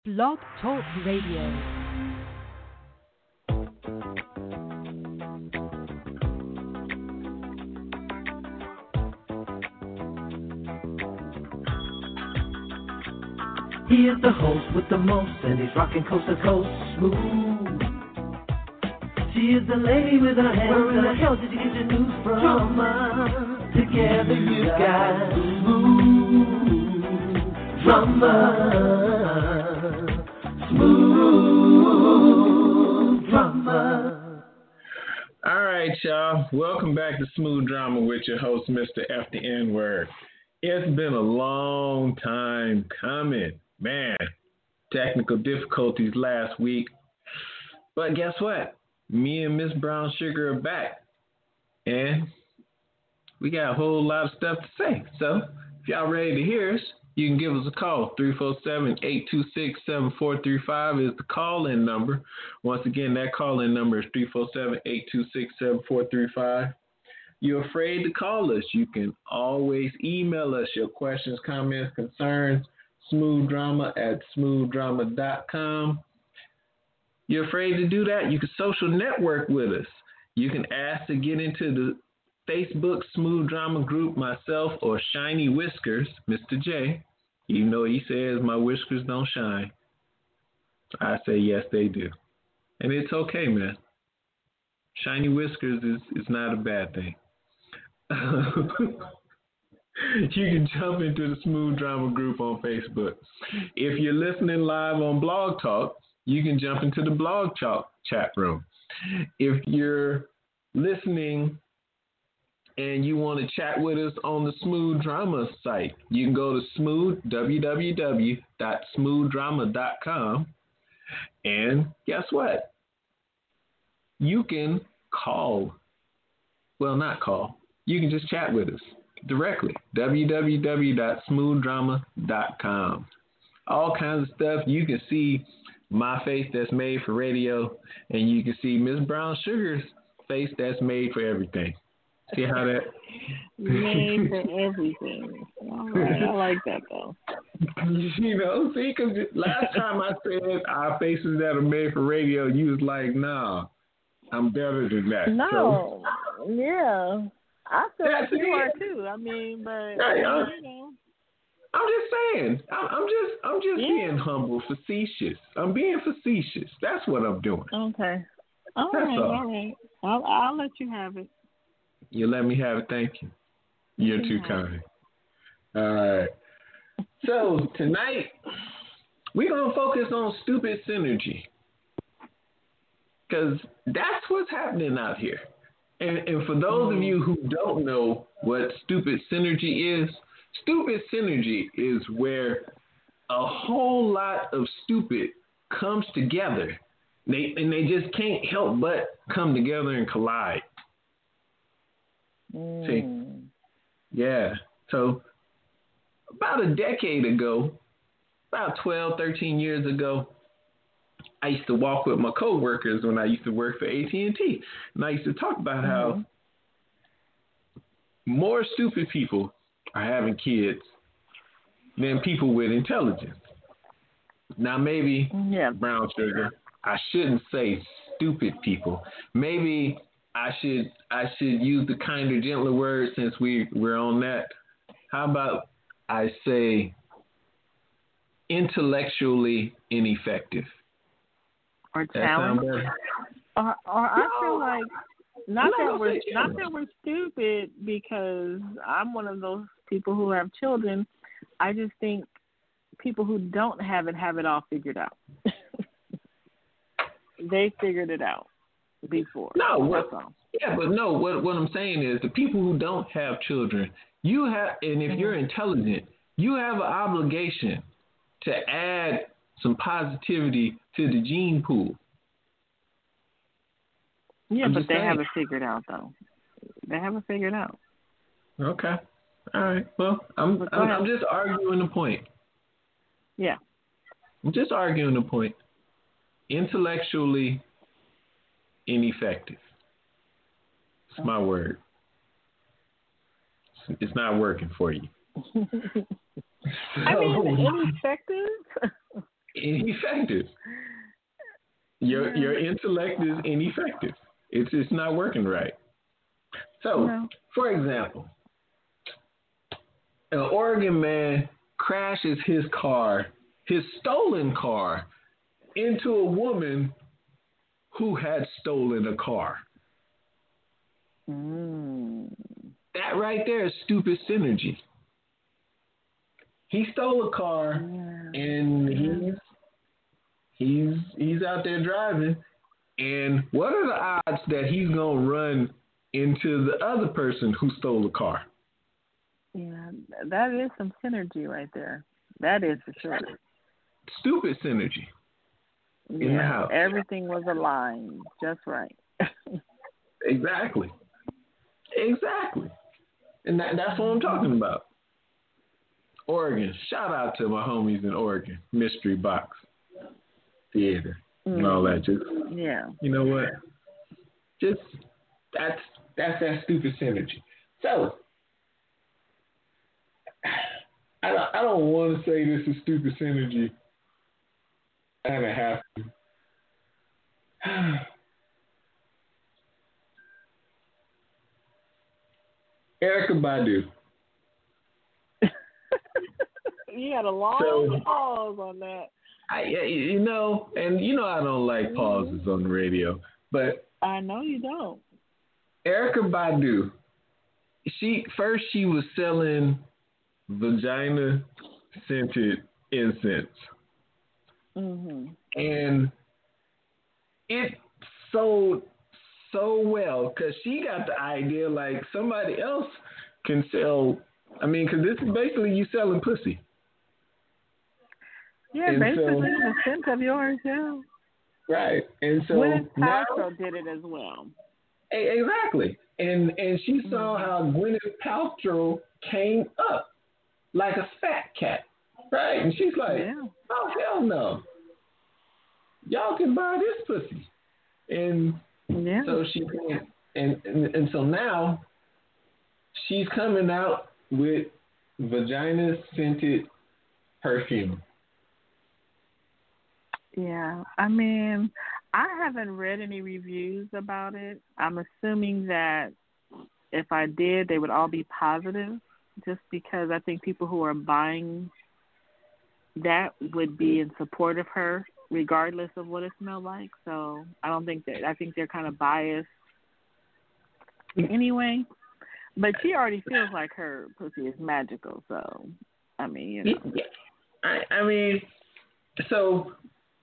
Blog Talk Radio. He is the host with the most, and he's rocking coast to coast smooth. She is the lady with her hands. Where in the hell did you get your news from? Drama. Together you got smooth drama. Smooth drama. All right, y'all. Welcome back to Smooth Drama with your host, Mr. F the N-Word. It's been a long time coming. Man, technical difficulties last week. But guess what? Me and Miss Brown Sugar are back. And we got a whole lot of stuff to say. So if y'all ready to hear us, you can give us a call. 347-826-7435 is the call-in number. Once again, that call-in number is 347-826-7435. You're afraid to call us, you can always email us your questions, comments, concerns, smoothdrama@smoothdrama.com. You're afraid to do that, you can social network with us. You can ask to get into the Facebook Smooth Drama group, myself, or Shiny Whiskers, Mr. J. Even though he says my whiskers don't shine, I say yes, they do. And it's okay, man. Shiny whiskers is not a bad thing. You can jump into the Smooth Drama group on Facebook. If you're listening live on Blog Talk, you can jump into the Blog Talk chat room. If you're listening and you want to chat with us on the Smooth Drama site, you can go to www.smoothdrama.com. And guess what? You can call. Well, not call. You can just chat with us directly. www.smoothdrama.com. All kinds of stuff. You can see my face that's made for radio, and you can see Miss Brown Sugar's face that's made for everything. See how that? Made for everything. All right, I like that though. You know, see, because last time I said our faces that are made for radio, you was like, nah, I'm better than that. No, so, yeah. I feel like you it. are too. I mean, but yeah, you know. I'm just saying. I'm just being humble, facetious. I'm being facetious. That's what I'm doing. Okay. All right. I'll let you have it. You let me have it. Thank you. You're too kind. All right. So tonight we're gonna focus on stupid synergy, because that's what's happening out here. And for those of you who don't know what stupid synergy is where a whole lot of stupid comes together. They just can't help but come together and collide. See? Yeah. So about a decade ago, about 12, 13 years ago, I used to walk with my coworkers when I used to work for AT&T. And I used to talk about how more stupid people are having kids than people with intelligence. Now, maybe, Brown Sugar, I shouldn't say stupid people. Maybe I should use the kinder, gentler word since we're on that. How about I say intellectually ineffective? Or challenge. Or I feel like not that we're stupid, because I'm one of those people who have children. I just think people who don't have it all figured out. They figured it out before. What I'm saying is the people who don't have children, you have, and if you're intelligent, you have an obligation to add some positivity to the gene pool. Yeah, but they haven't figured out though. They haven't figured out. Okay. All right. Well, I'm just arguing the point. Yeah. I'm just arguing the point. Intellectually ineffective. It's my word. It's not working for you. I mean, ineffective? ineffective. Your intellect is ineffective. It's not working right. So, for example, an Oregon man crashes his stolen car, into a woman who had stolen a car. That right there is stupid synergy. He stole a car, and he's out there driving. And what are the odds that he's gonna run into the other person who stole the car? Yeah, that is some synergy right there. That is for sure. Stupid synergy. In the house. Everything was aligned just right. Exactly. And that's what I'm talking about. Oregon. Shout out to my homies in Oregon. Mystery Box Theater and all that. Just, you know what? Just, that's that stupid synergy. So, I don't want to say this is stupid synergy, and I have to. Erykah Badu. You had a long pause on that. You know I don't like pauses on the radio, but I know you don't. Erykah Badu, she was selling vagina scented incense, and it sold so well because she got the idea like somebody else can sell. I mean, because this is basically you selling pussy. Yeah, and basically the scent of yours, Right, and so Gwyneth Paltrow did it as well. Exactly, and she saw how Gwyneth Paltrow came up like a fat cat, right? And she's like, oh hell no, y'all can buy this pussy, and so she and so now she's coming out with vagina scented perfume. Yeah, I mean, I haven't read any reviews about it. I'm assuming that if I did, they would all be positive, just because I think people who are buying that would be in support of her, regardless of what it smelled like. So I think they're kind of biased anyway. But she already feels like her pussy is magical. So, I mean, I mean, so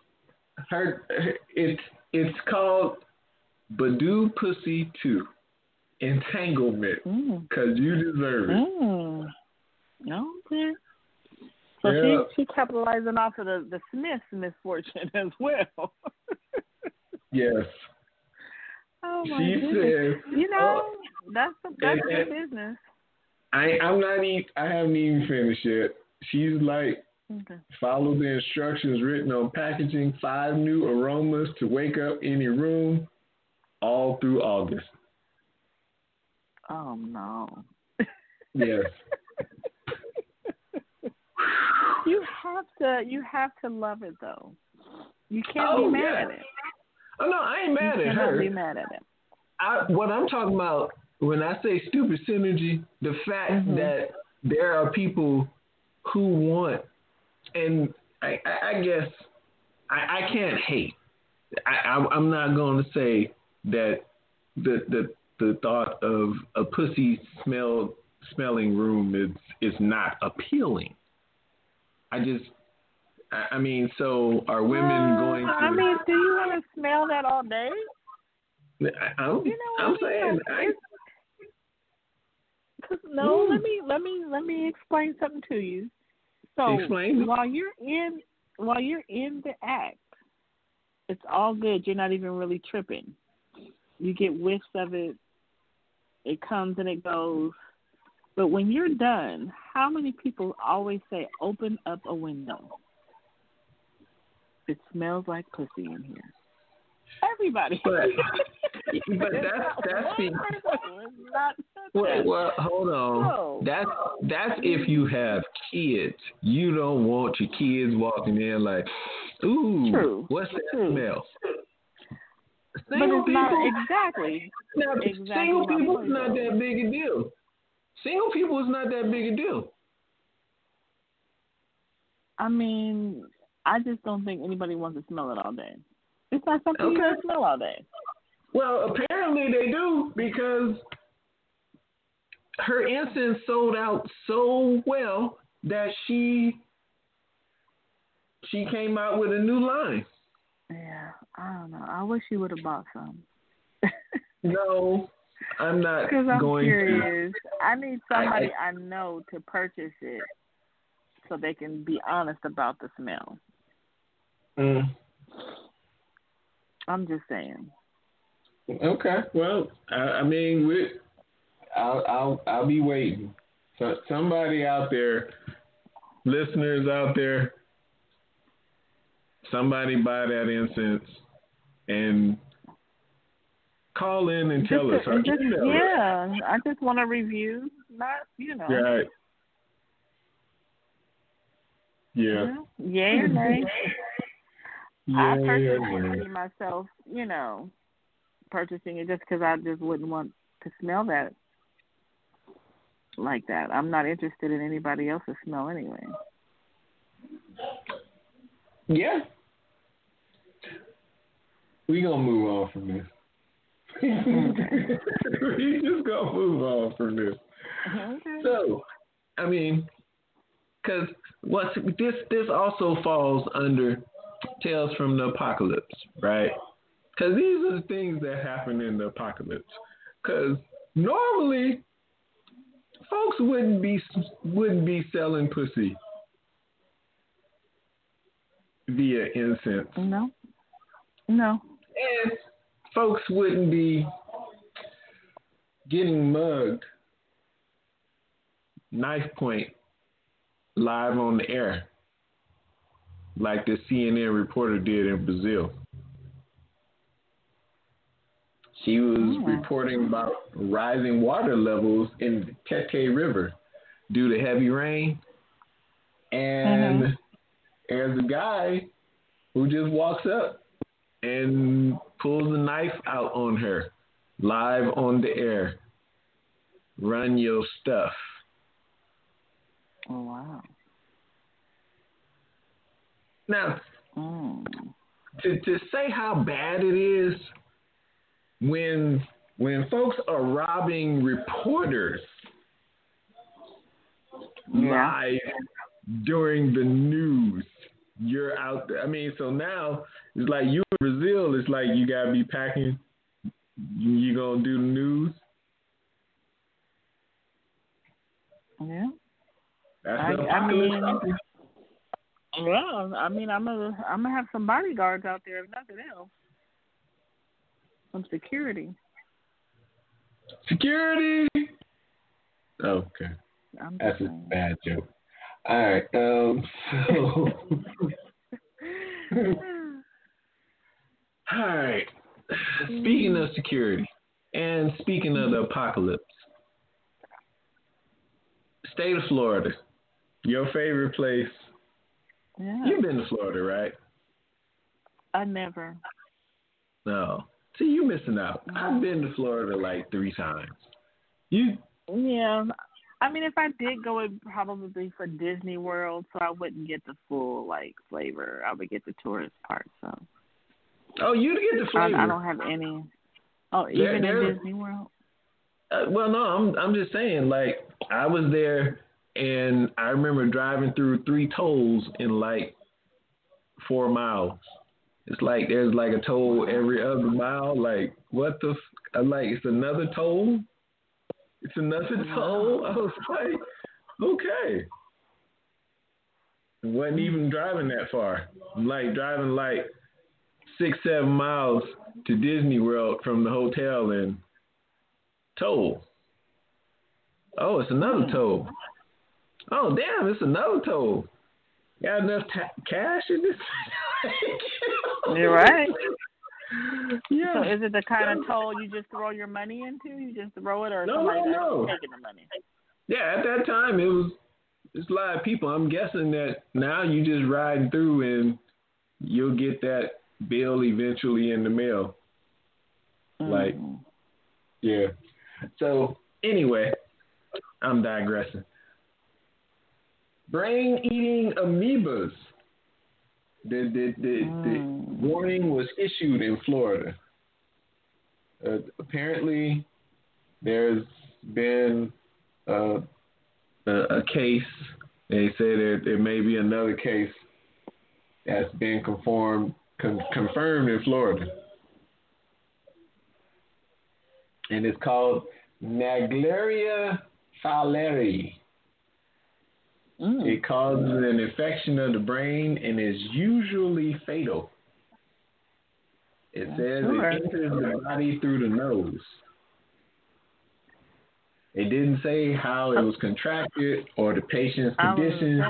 it's called Badu Pussy 2 Entanglement because you deserve it. Okay. So she capitalizing off of the Smiths' misfortune as well. Yes. Oh my goodness. That's good business. I haven't even finished yet. She's like, follow the instructions written on packaging. 5 new aromas to wake up any room, all through August. Oh no. Yes. You have to love it though. You can't be mad at it. Oh no, I ain't mad at her. You cannot be mad at it. What I'm talking about when I say stupid synergy, the fact that there are people who want, and I guess I can't hate. I'm not going to say that the thought of a pussy smelling room is not appealing. I mean, so are women going to? I mean, do you want to smell that all day? I'm saying. No, let me explain something to you. So explain. while you're in the act, it's all good. You're not even really tripping. You get whiffs of it. It comes and it goes. But when you're done, how many people always say, "Open up a window"? It smells like pussy in here. Everybody. But that's the. Well, hold on. No. That's if you have kids. You don't want your kids walking in like, ooh, True. What's that smell? Single people, not exactly. Now, single people is not that big a deal. Single people is not that big a deal. I mean, I just don't think anybody wants to smell it all day. It's not something you can smell all day. Well, apparently they do, because her incense sold out so well that she came out with a new line. Yeah, I don't know. I wish you would have bought some. No, I'm not. Because I'm going curious. To. I need somebody I know to purchase it so they can be honest about the smell. I'm just saying. Okay. Well, I mean, I'll be waiting. So somebody out there, listeners out there, somebody buy that incense and call in and tell us. Yeah, I just want a review, not Right. Yeah. Yay or nay? I personally wouldn't see myself, purchasing it just because I just wouldn't want to smell that like that. I'm not interested in anybody else's smell anyway. Yeah. We gonna move on from this. Okay. We just gonna move on from this. Okay. So, I mean, because this also falls under Tales from the Apocalypse, right? Because these are the things that happen in the apocalypse. Because normally, folks wouldn't be selling pussy via incense. No. And folks wouldn't be getting mugged knife point live on the air like the CNN reporter did in Brazil. She was reporting about rising water levels in the Tete River due to heavy rain. And there's a guy who just walks up and pulls a knife out on her live on the air. Run your stuff. Oh, wow. Now, to say how bad it is when folks are robbing reporters live during the news, you're out there. I mean, so now it's like you in Brazil, it's like you got to be packing. You going to do the news? Yeah. I mean, well, I mean, I'm gonna have some bodyguards out there, if nothing else. Some security. Security. Okay, that's a bad joke. All right. So. All right. Speaking of security and speaking of the apocalypse, state of Florida, your favorite place. Yeah. You've been to Florida, right? I never. No. See, you missing out. I've been to Florida like 3 times. Yeah. I mean, if I did go, it would probably be for Disney World, so I wouldn't get the full flavor. I would get the tourist part. So. Oh, you'd get the flavor. I don't have any. Oh, even in Disney World. Well, no, I'm just saying. Like, I was there, and I remember driving through 3 tolls in 4 miles. It's like there's a toll every other mile. Like, what the? It's another toll. It's another toll. I was like, okay. Wasn't even driving that far. Driving 6-7 miles to Disney World from the hotel and toll. Oh, it's another toll. Oh, damn, it's another toll. Got enough cash in this? You're right. Yeah. So is it the kind of toll you just throw your money into? You just throw it, or somebody taking the money? Yeah, at that time it's a lot of people. I'm guessing that now you just riding through and you'll get that bill eventually in the mail. Like, yeah. So anyway, I'm digressing. Brain-eating amoebas. The warning was issued in Florida. Apparently, there's been a case. They say that there may be another case that's been confirmed in Florida. And it's called Naegleria fowleri. It causes an infection of the brain and is usually fatal. It says it enters the body through the nose. It didn't say how it was contracted or the patient's condition.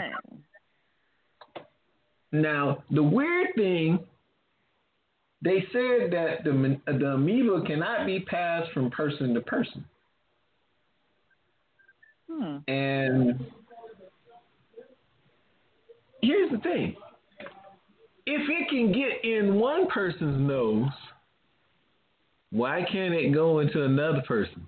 Now, the weird thing, they said that the amoeba cannot be passed from person to person. And here's the thing. If it can get in one person's nose, why can't it go into another person?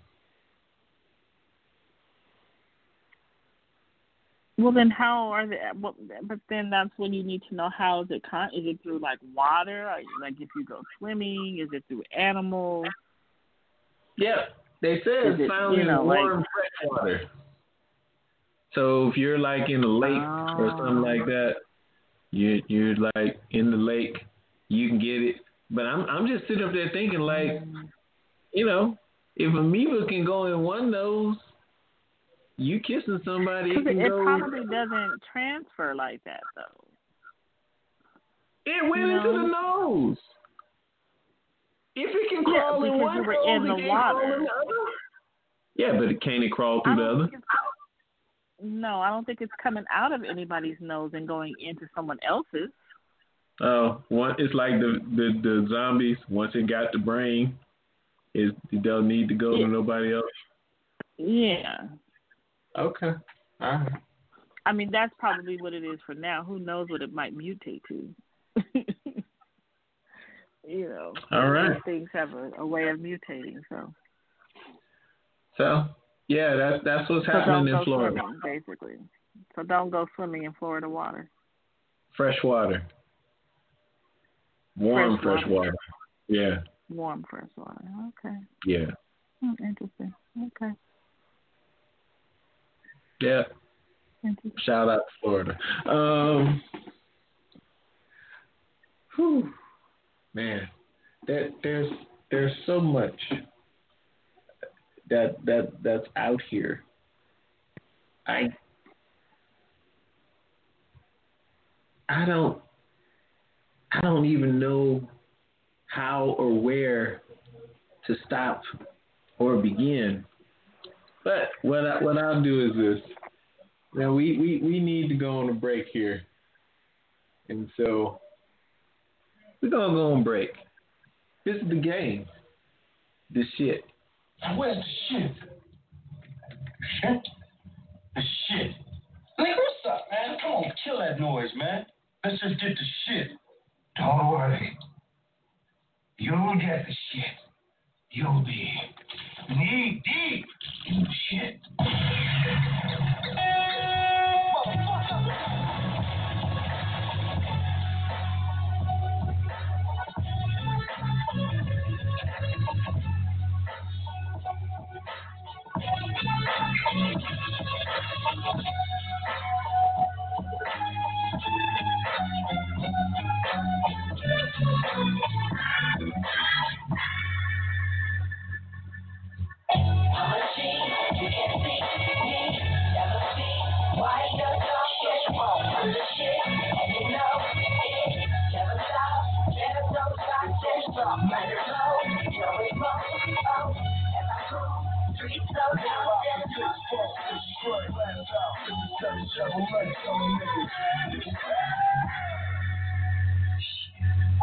Well, then how are they? Well, but then that's when you need to know how is it? Is it through like water? Or, like if you go swimming, is it through animals? Yeah, they said it's found in warm fresh water. So if you're like in a lake or something like that, you're like in the lake, you can get it. But I'm just sitting up there thinking like, if amoeba can go in one nose, you kissing somebody, it probably doesn't transfer like that though. It went into the nose. If it can crawl in one nose, it can't crawl in the other. Yeah, but can't it crawl through the other? No, I don't think it's coming out of anybody's nose and going into someone else's. Oh, it's like the zombies. Once it got the brain, it don't need to go to nobody else. Yeah. Okay. All right. I mean, that's probably what it is for now. Who knows what it might mutate to? All right. Things have a way of mutating. So yeah, that's what's happening in Florida. Swimming, basically. So don't go swimming in Florida water. Fresh water. Warm fresh water. Yeah. Warm fresh water. Okay. Yeah. Interesting. Okay. Yeah. Shout out to Florida. Man, there's so much that's out here. I don't even know how or where to stop or begin. But what I'll do is this. Now we need to go on a break here. And so we're gonna go on break. This is the game. The shit. Now where's the shit? Shit? The shit. Nigga, what's up, man? Come on, kill that noise, man. Let's just get the shit. Don't worry. You'll get the shit. You'll be knee deep in the shit.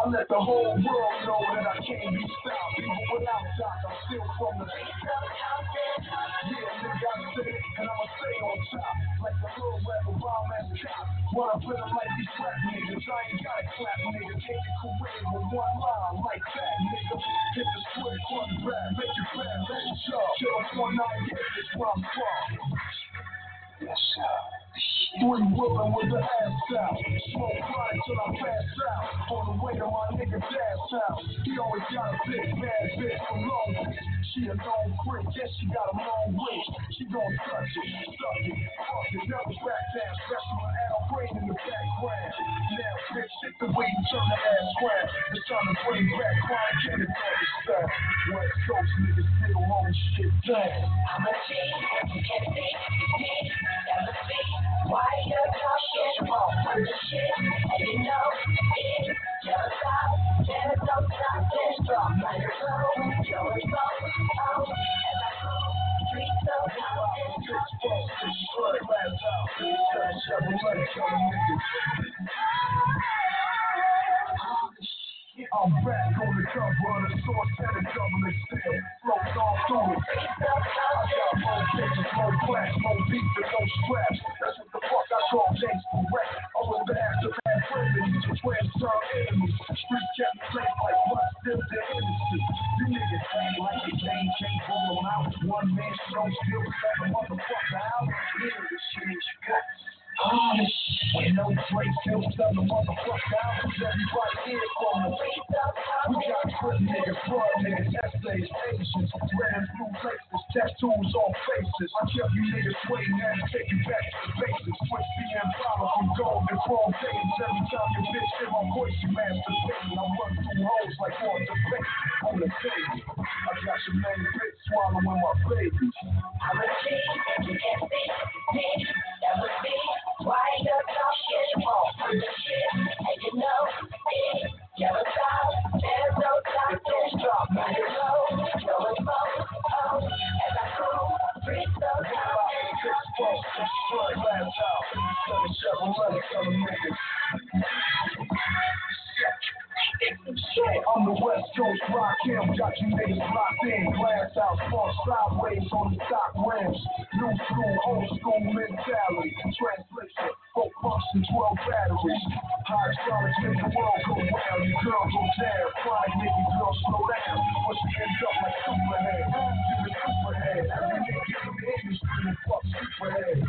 I let the whole world know that I can't be stopped. Even without Doc, I'm still from the yeah, nigga, I said it, and I'ma stay on top. Like the little rapper, bomb ass cop. What I put him like these rap niggas. I ain't gotta clap, nigga. Take your career with one line like that, nigga. Hit the switch, one rap, make it bad, let it jump. Kill 498, that's where I'm from. Yes, sir. Three women with the ass out. Smoke chronic till I pass out. On the way to my nigga dad's house. He always got a big bad bitch from Long Beach. She a known freak, yes, she got a long reach. She gon' touch it, suck it, fuck it. Never back down, especially with Al Green in the background. Now, bitch, hit the way you turn the ass round. It's time to bring back chronic in the doggy style. West Coast niggas still hold shit down. I'm a G, you can see me, never see. Why you talking? You won't put the shit, and you know it. Never stop, there's no stopping. Drop my flow, you're a flow. Oh, as I go, streets so loud and Bitch, fuck, bitch, strut, last out. Seven months, young niggas. I'm back on the cover of the source and the government still floats all through it. I got more bitches, more class, more beef and no straps. That's what the fuck I call gangsta rap. I was the aftermath remedies to transfer enemies. Street kept me safe like what's still the industry. You niggas act like the game can't roll them out. One man show still set a motherfucker out. Hear the shit you got. Oh, when no Drake still sell the motherfucker out. Everybody here from the we got good niggas, blood niggas, essays, Asians, red and blue laces, tattoos on faces. I kept you niggas waiting and take you back to the basics. Switch BM power from gold and chrome days. Every time your bitch hear my voice, you masturbating. I run through hoes like on the face, on the baby. I got your main bitch swallowing my babies. I'm a G, you can't see me, never see. Why you talking? You won't put the shit, and you know it. Never stop, there's no stopping. Drop my flow, you're a flow. Oh, as I go, streets so loud and Bitch, fuck, bitch, strut, last out. 7-7-11, tell them niggas. I'm the West Coast rock him, got you niggas locked in. Glass house, fall sideways on the stock rims. New school, old school mentality. Translation, 4 pumps and 12 batteries. High solids make the world go round. Your girl go down, flying nigga girl slow down. But she ends up like Superhead. You're the Superhead. Every nigga in the industry is fuck Superhead.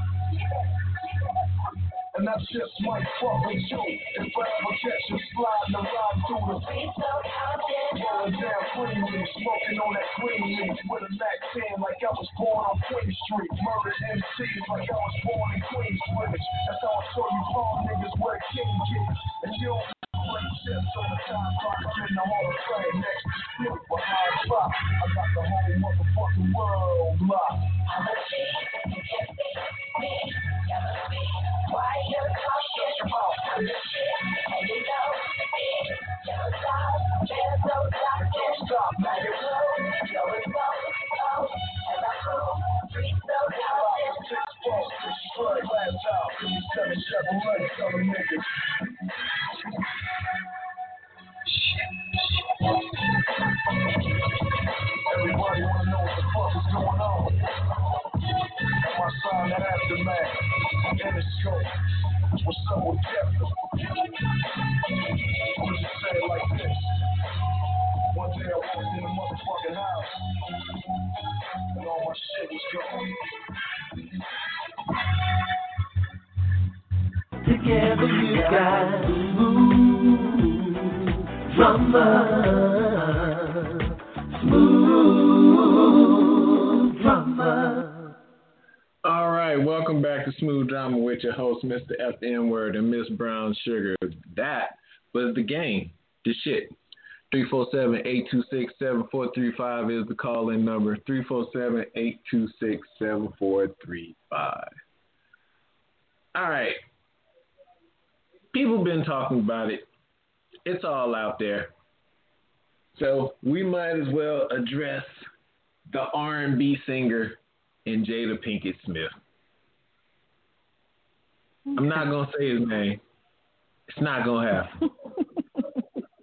And that's just my fucking joke. If I ever catch you sliding around through the streets so loud and rolling down Queen, smoking on that green leaf with a Mac 10 like I was born on Queen Street. Murder MCs like I was born in Queensbridge. That's how I show you farm niggas where the king gets. And you don't break chips on the time clock. I'm in the Hall of Fame next to Snoop behind Pop. I got the whole motherfucking world locked. I'm a G, you can't see me, never see. Why you talking? You won't put the shit, and you know it. Never stop, there's no stopping. Drop my flow, you're a flow. Oh, as I go, streets so loud and Bitch, fuck, bitch, strut, last out. 7-7-11, tell them niggas. Everybody wanna know what the fuck is going on. My son, that aftermath, Interscope. What's up with Kevin? I'ma just say it like this. One day I walked in the motherfucking house, and all my shit was gone. Together you got smooth drama. All right, welcome back to Smooth Drama with your host, Mr. F. The N-Word and Miss Brown Sugar. That was the game, the shit. 347-826-7435 is the call-in number. 347-826-7435. All right. People been talking about it. It's all out there. So we might as well address the R&B singer and Jada Pinkett Smith. I'm not going to say his name. It's not going to happen.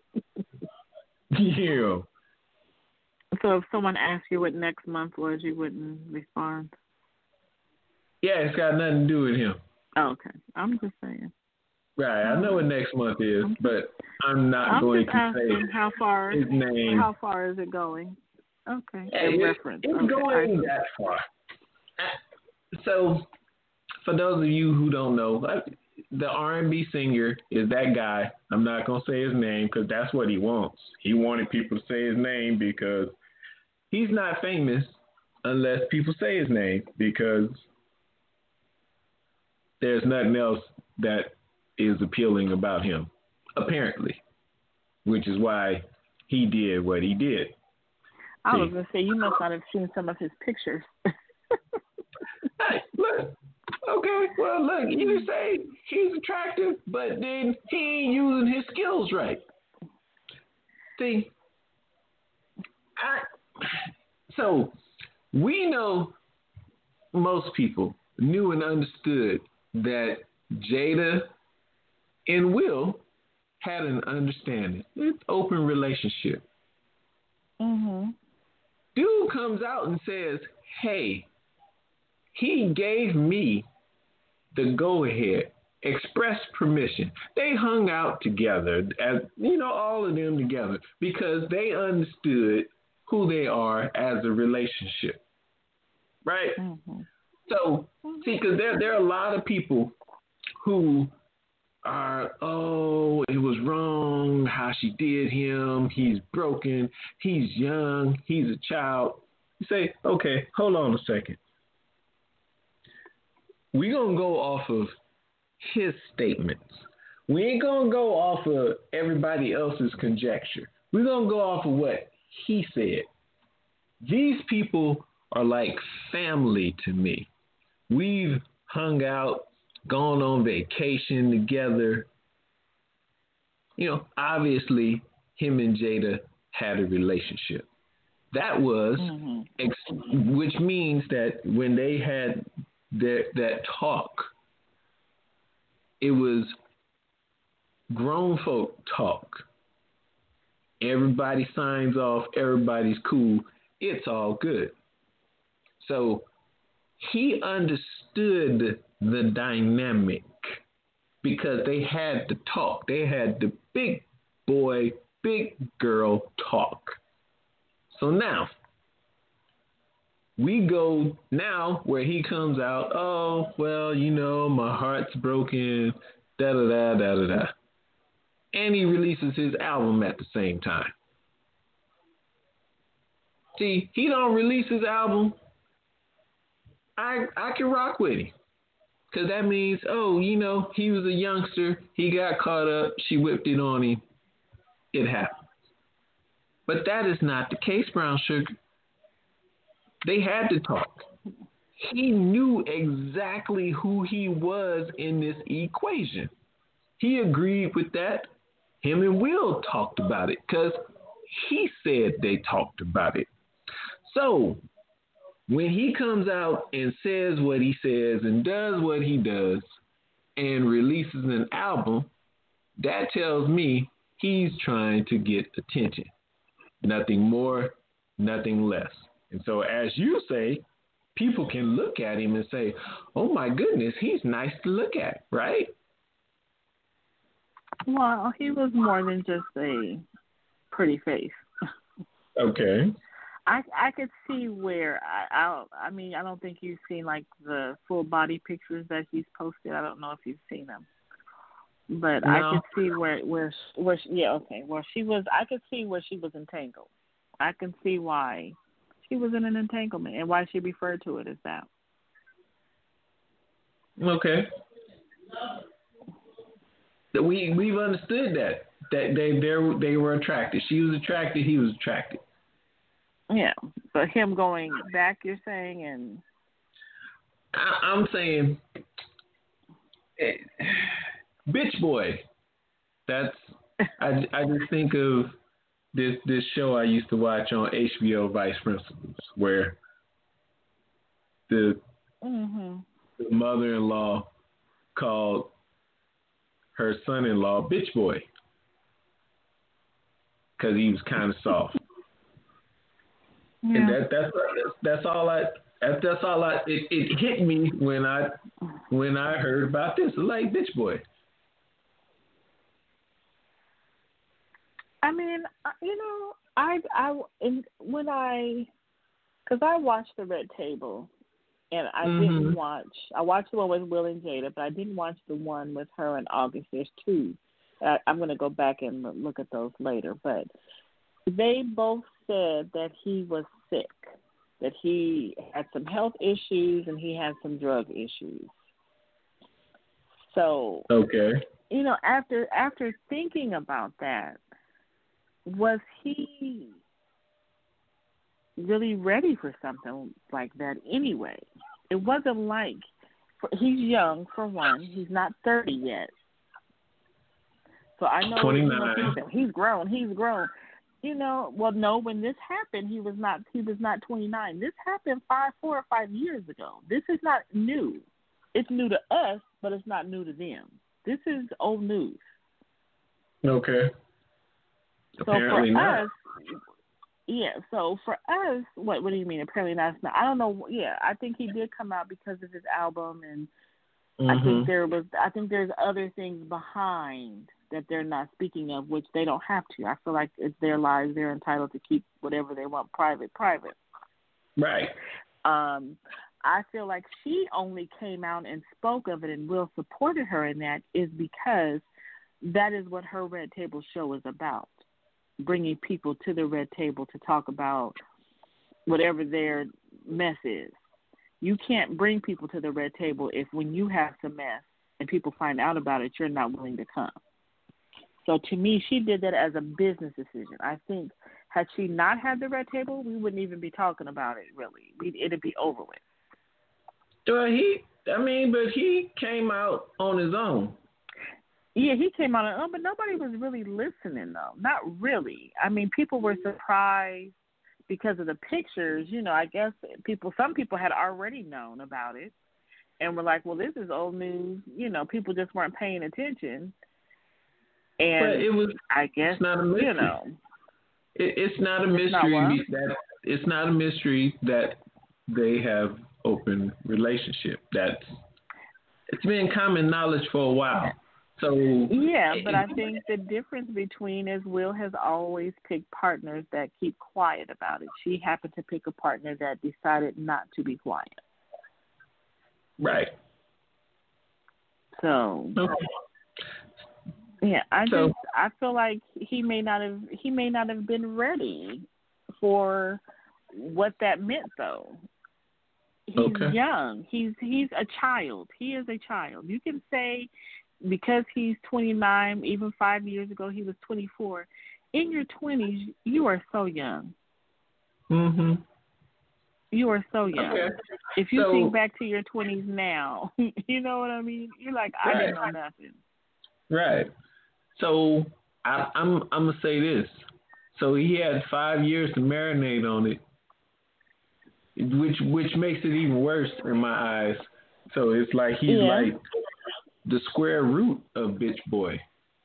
Yeah. So if someone asked you what next month was, you wouldn't respond? Yeah, it's got nothing to do with him. Oh, okay. I'm just saying. Right, I know what next month is, but I'm not going to say how far, his name. How far is it going? Okay. It's going that far. So, for those of you who don't know, the R&B singer is that guy. I'm not going to say his name because that's what he wants. He wanted people to say his name because he's not famous unless people say his name, because there's nothing else that is appealing about him, apparently, which is why he did what he did. I was going to say, you must not have seen some of his pictures. Hey, look. Okay, well, look, you say he's attractive, but then he ain't using his skills right. See, so we know most people knew and understood that Jada and Will had an understanding. It's open relationship. Mm-hmm. Dude comes out and says, hey, he gave me the go-ahead, express permission. They hung out together, as all of them together, because they understood who they are as a relationship, right? Mm-hmm. So, see, because there are a lot of people who are, it was wrong how she did him. He's broken. He's young. He's a child. You say, okay, hold on a second. We're going to go off of his statements. We ain't going to go off of everybody else's conjecture. We're going to go off of what he said. These people are like family to me. We've hung out, gone on vacation together. Obviously, him and Jada had a relationship. That was, which means that when they had that talk, it was grown folk talk. Everybody signs off, everybody's cool, it's all good. So he understood the dynamic because they had the talk. They had the big boy, big girl talk. So now, we go now where he comes out, oh, well, my heart's broken, da-da-da. And he releases his album at the same time. See, he don't release his album, I can rock with him. Because that means, he was a youngster, he got caught up, she whipped it on him, it happened. But that is not the case, Brown Sugar. They had to talk. He knew exactly who he was in this equation. He agreed with that. Him and Will talked about it because he said they talked about it. So when he comes out and says what he says and does what he does and releases an album, that tells me he's trying to get attention. Nothing more, nothing less. And so, as you say, people can look at him and say, oh, my goodness, he's nice to look at, right? Well, he was more than just a pretty face. Okay. I could see where, I don't think you've seen, like, the full body pictures that he's posted. I don't know if you've seen them. But no. I could see where she was, I could see where she was entangled. I can see why she was in an entanglement and why she referred to it as that. Okay. We've understood that they were attracted. She was attracted. He was attracted. Yeah, but him going back, you're saying, and I'm saying, bitch boy. That's I just think of this show I used to watch on HBO, Vice Principals, where the mother-in-law called her son-in-law bitch boy. because he was kind of soft. Yeah. And that's all I. It hit me when I heard about this. Like, bitch boy. I mean, because I watched The Red Table, and I didn't watch. I watched the one with Will and Jada, but I didn't watch the one with her and August. There's two. I'm going to go back and look at those later. But they both said that he was sick, that he had some health issues and he had some drug issues. So, okay, after thinking about that, was he really ready for something like that anyway? It wasn't like, he's young for one. He's not 30 yet. So I know 29. He's grown. Well, no, when this happened, he was not 29. This happened 4 or 5 years ago. This is not new. It's new to us, but it's not new to them. This is old news. Okay. So Apparently for not. us, so for us, what do you mean? Apparently not. I don't know. Yeah, I think he did come out because of his album, and I think there's other things behind that they're not speaking of, which they don't have to. I feel like it's their lives. They're entitled to keep whatever they want private. Right. I feel like she only came out and spoke of it, and Will supported her in that, is because that is what her Red Table show is about. Bringing people to the Red Table to talk about whatever their mess is. You can't bring people to the Red Table if when you have some mess and people find out about it, you're not willing to come. So to me, she did that as a business decision. I think had she not had the Red Table, we wouldn't even be talking about it, really. It'd be over with. Well, but he came out on his own. Yeah, he came out on his own, but nobody was really listening, though. Not really. I mean, people were surprised because of the pictures. I guess some people had already known about it and were like, well, this is old news. People just weren't paying attention. And but it was, I guess, it's not a mystery. It's not a mystery it's not a mystery that they have open relationship. It's been common knowledge for a while. So yeah, but I think the difference between is Will has always picked partners that keep quiet about it. She happened to pick a partner that decided not to be quiet. Right. So okay. Yeah, I feel like he may not have been ready for what that meant, though. He's young. He's a child. He is a child. You can say because he's 29, even 5 years ago he was 24. In your 20s, you are so young. Mhm. You are so young. Okay. If you think back to your 20s now, you know what I mean? You're like, I didn't know nothing. Right. So I'm gonna say this. So he had 5 years to marinate on it, which makes it even worse in my eyes. So it's like he's like the square root of bitch boy.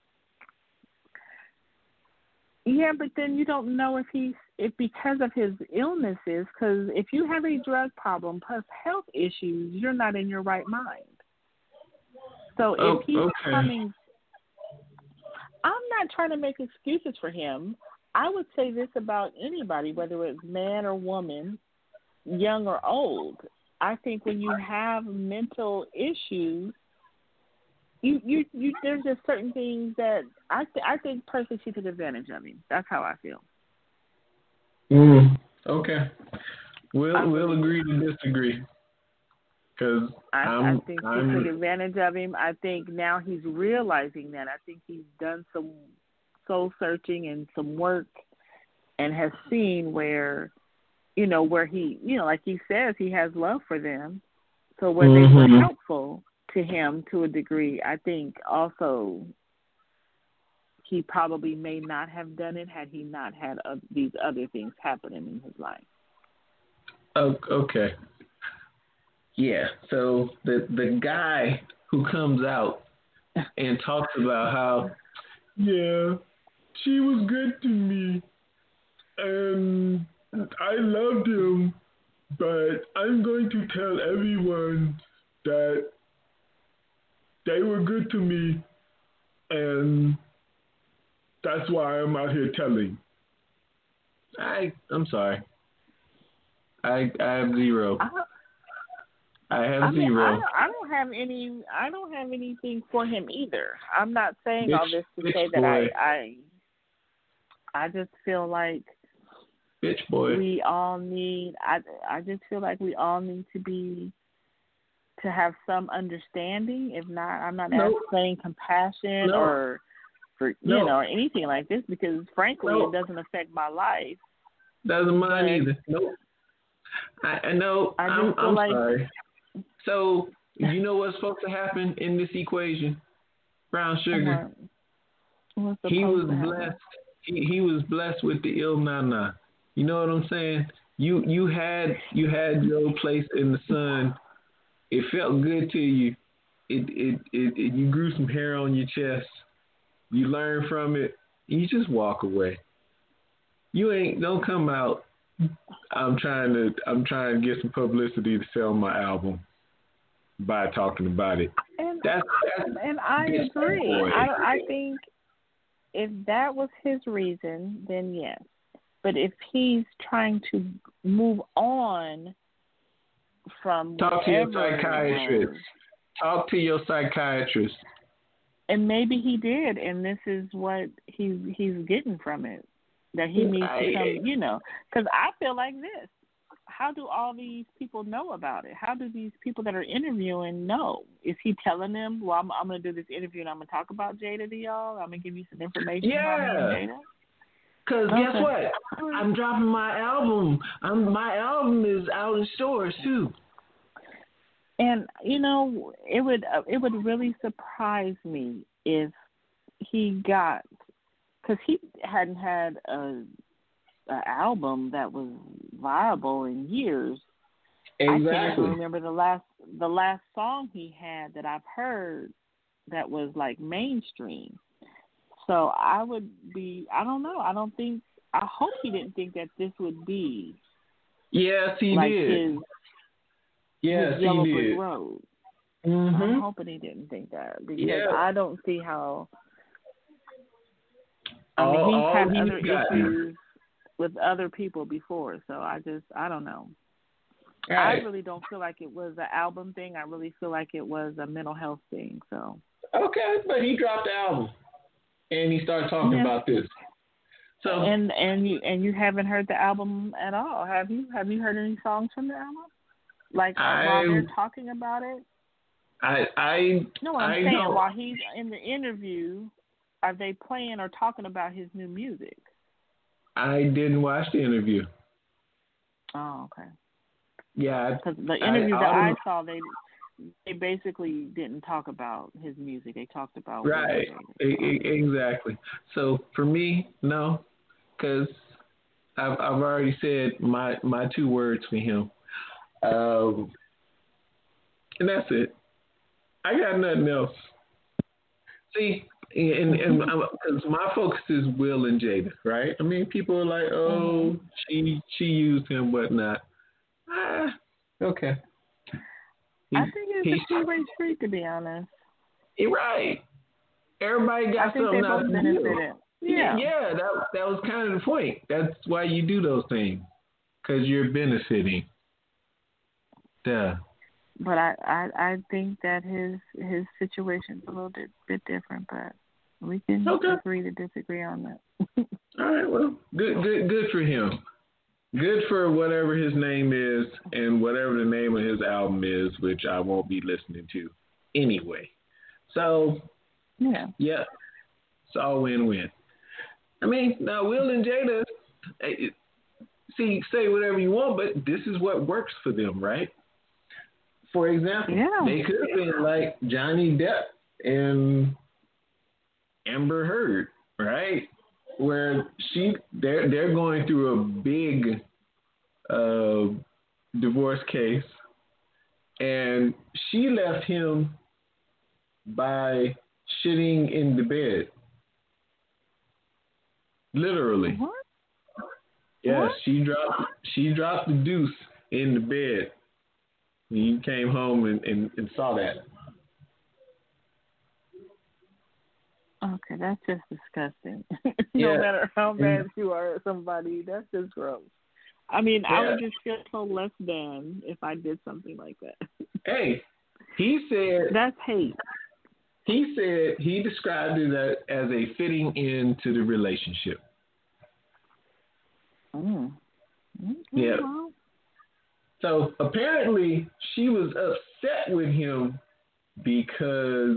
Yeah, but then you don't know if because of his illnesses, because if you have a drug problem plus health issues, you're not in your right mind. So if he's coming, I'm not trying to make excuses for him. I would say this about anybody, whether it's man or woman, young or old. I think when you have mental issues, you there's just certain things that I think personally she took advantage of him. That's how I feel. Okay. We'll agree to disagree. Because I think she took advantage of him. I think now he's realizing that. I think he's done some soul searching and some work and has seen where he, like he says, he has love for them. So where they were helpful to him to a degree, I think also he probably may not have done it had he not had these other things happening in his life. Okay. Yeah, so the guy who comes out and talks about how, she was good to me, and I loved him, but I'm going to tell everyone that they were good to me, and that's why I'm out here telling. I'm sorry. I have zero. I have zero. I don't have anything for him either. I'm not saying all this to say that I just feel like bitch boy. We all need. I just feel like we all need to have some understanding. If not, I'm not saying compassion or or anything like this, because frankly it doesn't affect my life. Doesn't mine either. Nope. I know. I'm sorry. So you know what's supposed to happen in this equation? Brown sugar. He was blessed. He was blessed with the ill nana. You know what I'm saying? You had your place in the sun. It felt good to you. It you grew some hair on your chest. You learn from it. You just walk away. Don't come out. I'm trying to get some publicity to sell my album by talking about it. And I agree. I think if that was his reason, then yes. But if he's trying to move on from talk to your psychiatrist. Talk to your psychiatrist. And maybe he did, and this is what he's getting from it. That he needs to come, because I feel like this. How do all these people know about it? How do these people that are interviewing know? Is he telling them, well, I'm going to do this interview and I'm going to talk about Jada to y'all? I'm going to give you some information about me and Jada? Because guess what? I'm dropping my album. My album is out in stores, too. And, it would really surprise me if he got, because he hadn't had an album that was viable in years. Exactly. I can't even remember the last song he had that I've heard that was like mainstream. So I don't know. I hope he didn't think that this would be. Yes, he like did. His Yellow Brick Road. Mm-hmm. I'm hoping he didn't think that, because I don't see how. He's had other issues with other people before, so I don't know. Right. I really don't feel like it was an album thing. I really feel like it was a mental health thing. So. Okay, but he dropped the album, and he started talking about this. So and you haven't heard the album at all, have you? Have you heard any songs from the album? Like while they're talking about it? I'm saying while he's in the interview, are they playing or talking about his new music? I didn't watch the interview. Oh, okay. Yeah, because the interview that I saw, they basically didn't talk about his music. They talked about exactly. So for me, no, because I've already said my 2 words for him, and that's it. I got nothing else. See, and because my focus is Will and Jada, right? I mean, people are like, oh, she used him, whatnot. Okay. I think it's a 2-way street, to be honest. You're right. Everybody got something out of it. Yeah, that was kind of the point. That's why you do those things, because you're benefiting. Duh. But I think that his situation's a little bit different, but we can agree to disagree on that. All right, well, good for him. Good for whatever his name is and whatever the name of his album is, which I won't be listening to anyway. So, yeah, it's all win-win. I mean, now Will and Jada, say whatever you want, but this is what works for them, right? For example, they could have been like Johnny Depp and Amber Heard, right? Where they're going through a big divorce case, and she left him by shitting in the bed. Literally. What? Yes, What? she dropped the deuce in the bed. And you came home and saw that. Okay, that's just disgusting. Yeah. No matter how mad you are at somebody, that's just gross. I mean, I would just feel so less than if I did something like that. Hey, he said that's hate. He said he described it as a fitting end to the relationship. Mm. Okay, Yeah. well. So apparently she was upset with him because,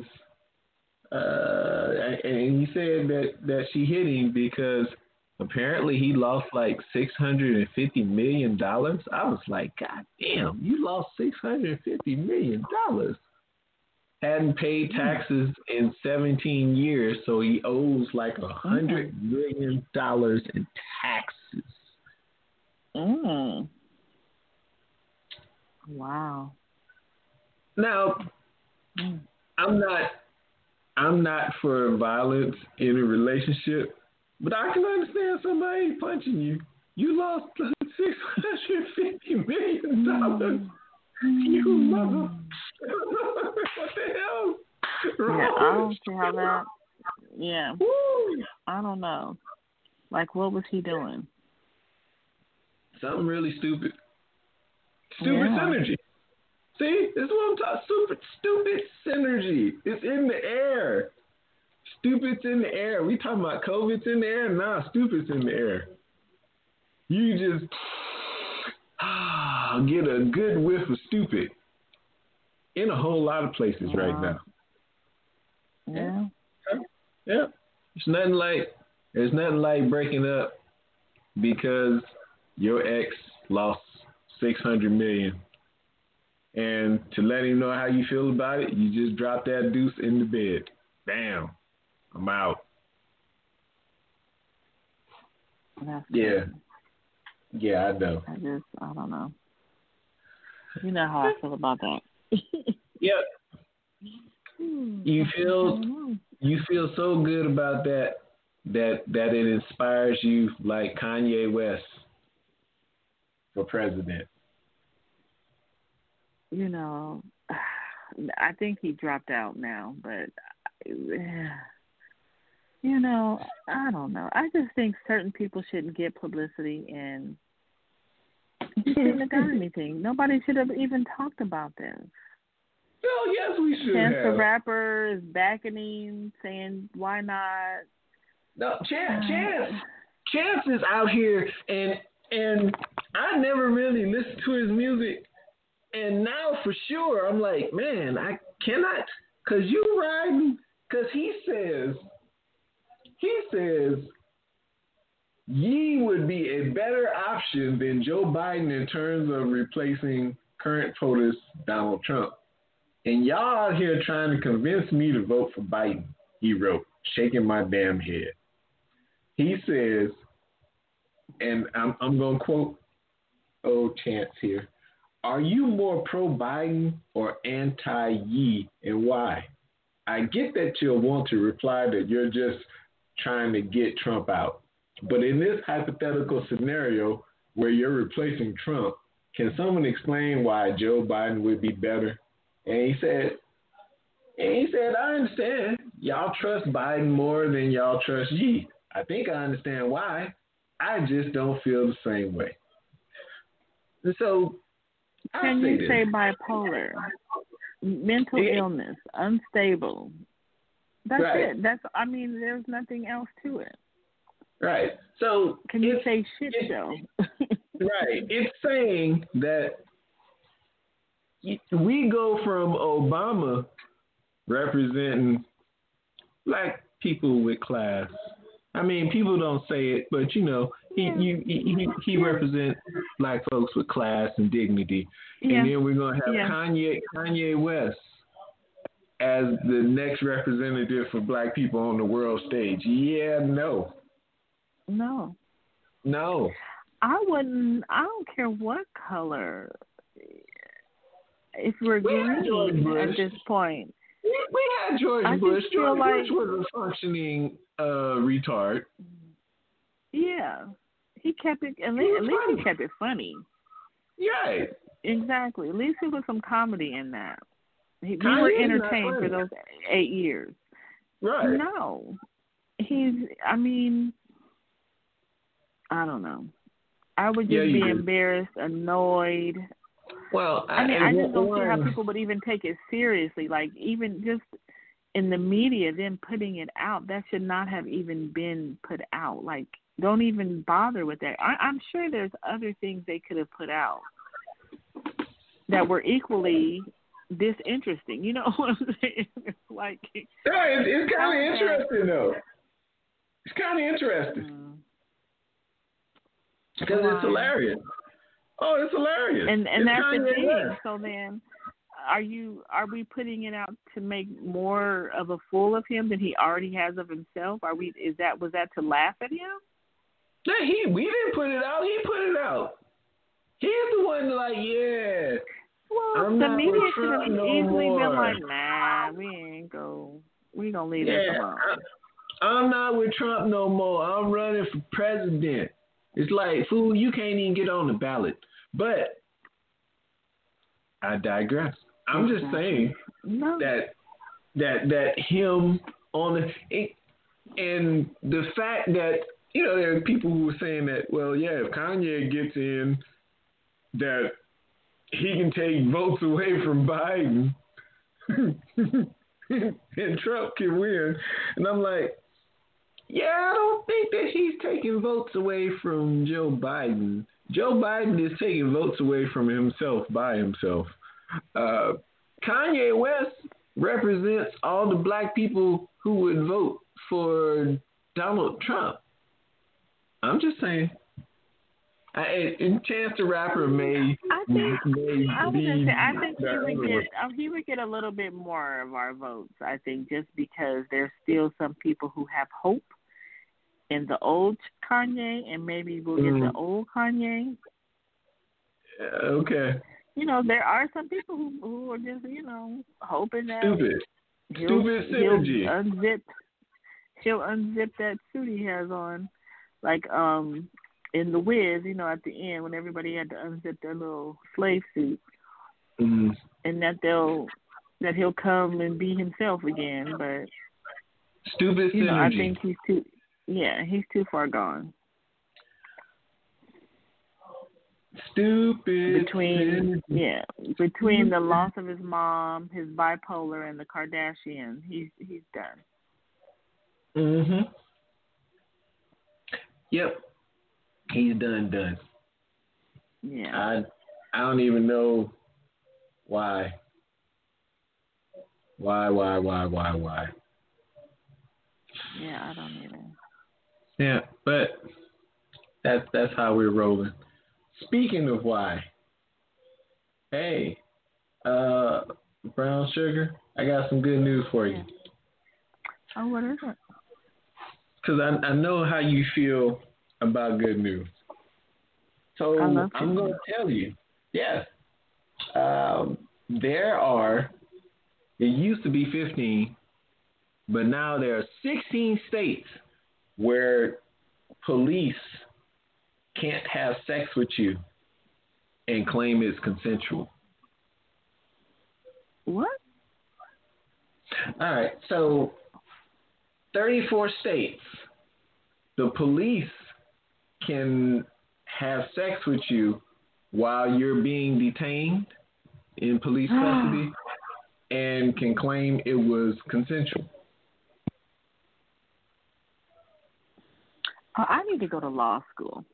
and he said that she hit him because apparently he lost like $650 million. I was like, God damn, you lost $650 million. Hadn't paid taxes in 17 years, so he owes like $100 million in taxes. Mm. Wow. Now, I'm not for violence in a relationship, but I can understand somebody punching you. You lost $650 million. You mother. What the hell? Yeah, I don't see how that. Yeah. Woo. I don't know. Like, what was he doing? Something really stupid. Stupid synergy. See, this is what I'm talking. Stupid synergy. It's in the air. Stupid's in the air. We talking about COVID's in the air? Nah, stupid's in the air. You just get a good whiff of stupid in a whole lot of places right now. Yeah. Yeah. There's nothing like breaking up because your ex lost $600 million. And to let him know how you feel about it, you just drop that deuce in the bed. Bam. I'm out. That's yeah. crazy. Yeah, I know. I don't know. You know how I feel about that. Yep. You feel so good about that it inspires you like Kanye West for president. You know, I think he dropped out now, but you know, I don't know. I just think certain people shouldn't get publicity, and he shouldn't have done anything. Nobody should have even talked about this. Oh, yes, we should Chance have. the Rapper is backing him, saying, why not? No, Chance is out here, and I never really listened to his music. And now for sure, I'm like, man, I cannot, because you riding, because he says, ye would be a better option than Joe Biden in terms of replacing current POTUS Donald Trump. And y'all out here trying to convince me to vote for Biden, he wrote, shaking my damn head. He says, and I'm going to quote old Chance here, are you more pro-Biden or anti-ye, and why? I get that you'll want to reply that you're just trying to get Trump out. But in this hypothetical scenario where you're replacing Trump, can someone explain why Joe Biden would be better? And he said, I understand. Y'all trust Biden more than y'all trust ye. I think I understand why. I just don't feel the same way. And so, can you say bipolar, mental illness, unstable? That's it. There's nothing else to it. Right. So can you say shit show? Right. It's saying that we go from Obama representing black people with class. I mean, people don't say it, but you know, he represents black folks with class and dignity. Yeah. And then we're gonna have Kanye West as the next representative for black people on the world stage. Yeah, no. I don't care what color. If we're green at this point. We had George Bush. George Bush was a functioning retard. Yeah, he kept it. At least he kept it funny. Yeah. Exactly. At least there was some comedy in that. We were entertained for those 8 years. Right. No, I don't know. I would just be embarrassed, annoyed. Well, I just don't see how people would even take it seriously. Like, even just in the media, them putting it out, that should not have even been put out. Like, don't even bother with that. I'm sure there's other things they could have put out that were equally disinteresting. You know what I'm saying? Like, yeah, it's kind of interesting though. It's kind of interesting because it's hilarious. Oh, it's hilarious. And that's the thing. So then, are we putting it out to make more of a fool of him than he already has of himself? Was that to laugh at him? No, we didn't put it out. He put it out. He's the one like, yeah. Well, I'm the not media with could have Trump no easily more. been like, nah, we gonna leave this alone. I'm not with Trump no more. I'm running for president. It's like, fool, you can't even get on the ballot. But I digress. I'm just saying that him on and the fact that, there are people who are saying that, well, yeah, if Kanye gets in, that he can take votes away from Biden and Trump can win. And I'm like, yeah, I don't think that he's taking votes away from Joe Biden. Joe Biden is taking votes away from himself by himself. Kanye West represents all the black people who would vote for Donald Trump. I'm just saying. Chance the Rapper may. I think he would get a little bit more of our votes. I think just because there's still some people who have hope in the old Kanye, and maybe we'll get the old Kanye. Okay. There are some people who are just hoping that stupid synergy. He'll unzip that suit he has on, like in The Wiz, at the end when everybody had to unzip their little slave suit, and that he'll come and be himself again. But stupid synergy. I think he's too far gone. Stupid between the loss of his mom, his bipolar, and the Kardashians, he's done. Mhm. Yep. He's done. Yeah. I don't even know why. Why? Yeah, I don't either. Yeah, but that's how we're rolling. Speaking of why, hey, Brown Sugar, I got some good news for you. Oh, what is it? Because I know how you feel about good news. So I'm going to tell you, yes, it used to be 15, but now there are 16 states where police can't have sex with you and claim it's consensual. What? All right, so 34 states, the police can have sex with you while you're being detained in police custody and can claim it was consensual. I need to go to law school.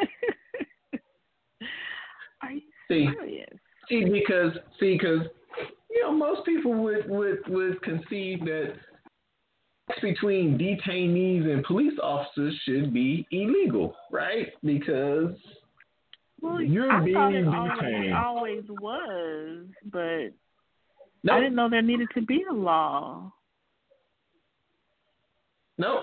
Are you serious? Because most people would concede that sex between detainees and police officers should be illegal, right? Because you're being detained. It always was, but I didn't know there needed to be a law. No.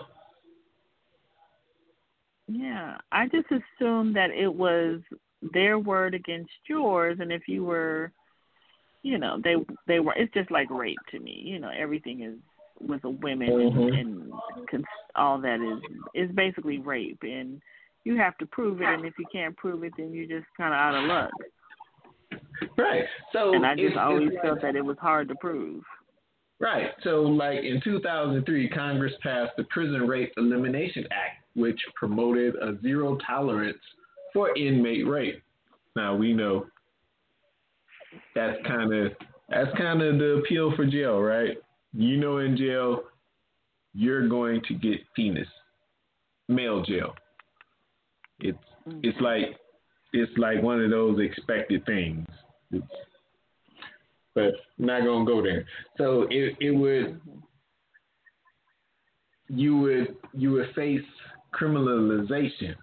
Yeah, I just assumed that it was their word against yours, and if you were, they were. It's just like rape to me. Everything is with a women and all that is basically rape, and you have to prove it, and if you can't prove it, then you're just kind of out of luck. Right. So, and I just always felt that it was hard to prove. Right. So, like in 2003, Congress passed the Prison Rape Elimination Act, which promoted a zero tolerance for inmate rape. Now we know that's kind of the appeal for jail, right? You know, in jail, you're going to get penis, male jail. It's like one of those expected things. But I'm not gonna go there. So you would face criminalization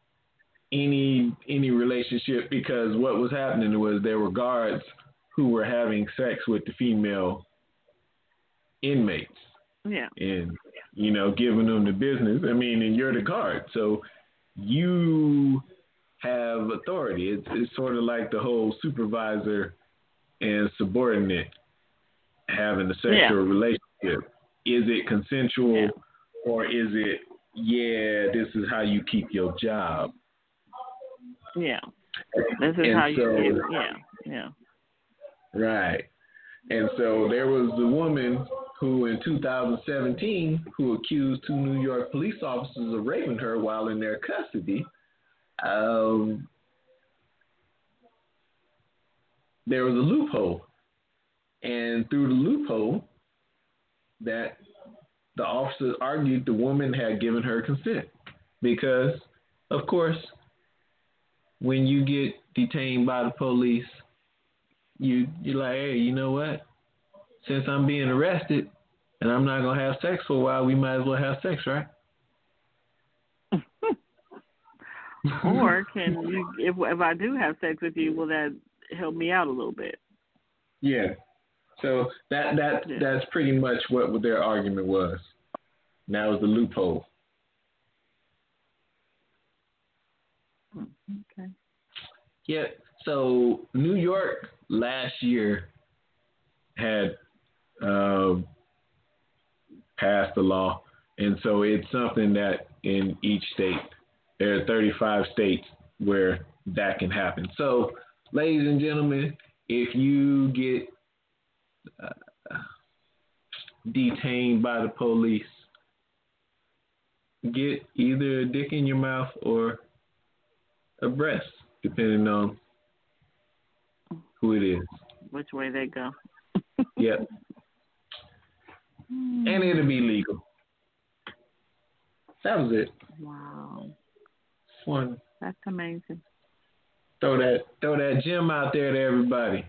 any relationship, because what was happening was there were guards who were having sex with the female inmates. Yeah. And giving them the business. I mean, and you're the guard, so you have authority. It's sort of like the whole supervisor and subordinate having a sexual relationship. Is it consensual, or is it, this is how you keep your job? Yeah. This is how you keep, yeah. Right. And so there was the woman who in 2017 who accused 2 New York police officers of raping her while in their custody. There was a loophole, and through the loophole, that the officers argued the woman had given her consent, because, of course, when you get detained by the police, you're like, hey, you know what? Since I'm being arrested and I'm not gonna have sex for a while, we might as well have sex, right? Or can you, if I do have sex with you, will that help me out a little bit? Yeah. So that's pretty much what their argument was. And that was the loophole. Okay. Yeah. So New York last year had passed the law, and so it's something that in each state, there are 35 states where that can happen. So, ladies and gentlemen, if you get detained by the police, get either a dick in your mouth or a breast, depending on who it is. Which way they go. Yep. And it'll be legal. That was it. Wow. One. That's amazing. Throw that gem out there to everybody.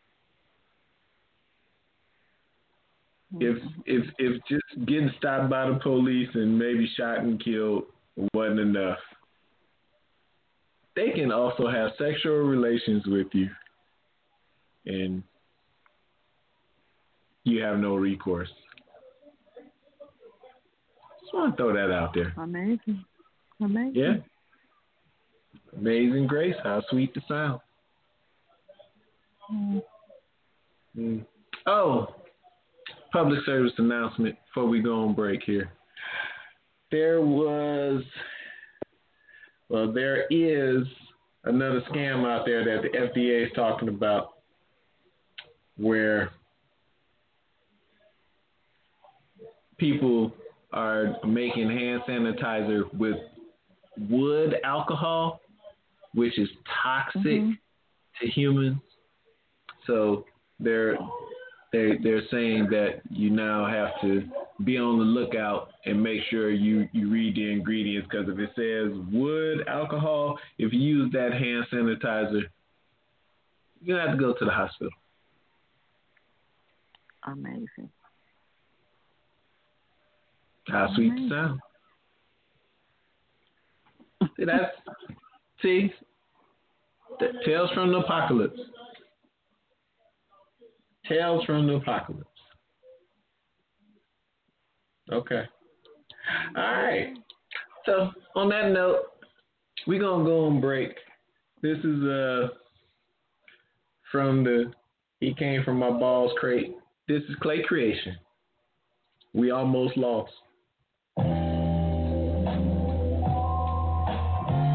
If just getting stopped by the police and maybe shot and killed wasn't enough, they can also have sexual relations with you, and you have no recourse. Just want to throw that out there. Amazing. Yeah. Amazing grace, how sweet the sound. Oh, public service announcement before we go on break here. There is another scam out there that the FDA is talking about, where people are making hand sanitizer with wood alcohol, which is toxic to humans. So they're saying that you now have to be on the lookout and make sure you read the ingredients, because if it says wood alcohol, if you use that hand sanitizer, you're going to have to go to the hospital. Amazing. How sweet the sound. See, Tales from the Apocalypse. Tales from the Apocalypse. Okay. All right. So on that note, we're gonna go on break. This is he came from my balls crate. This is Clay Creation. We almost lost.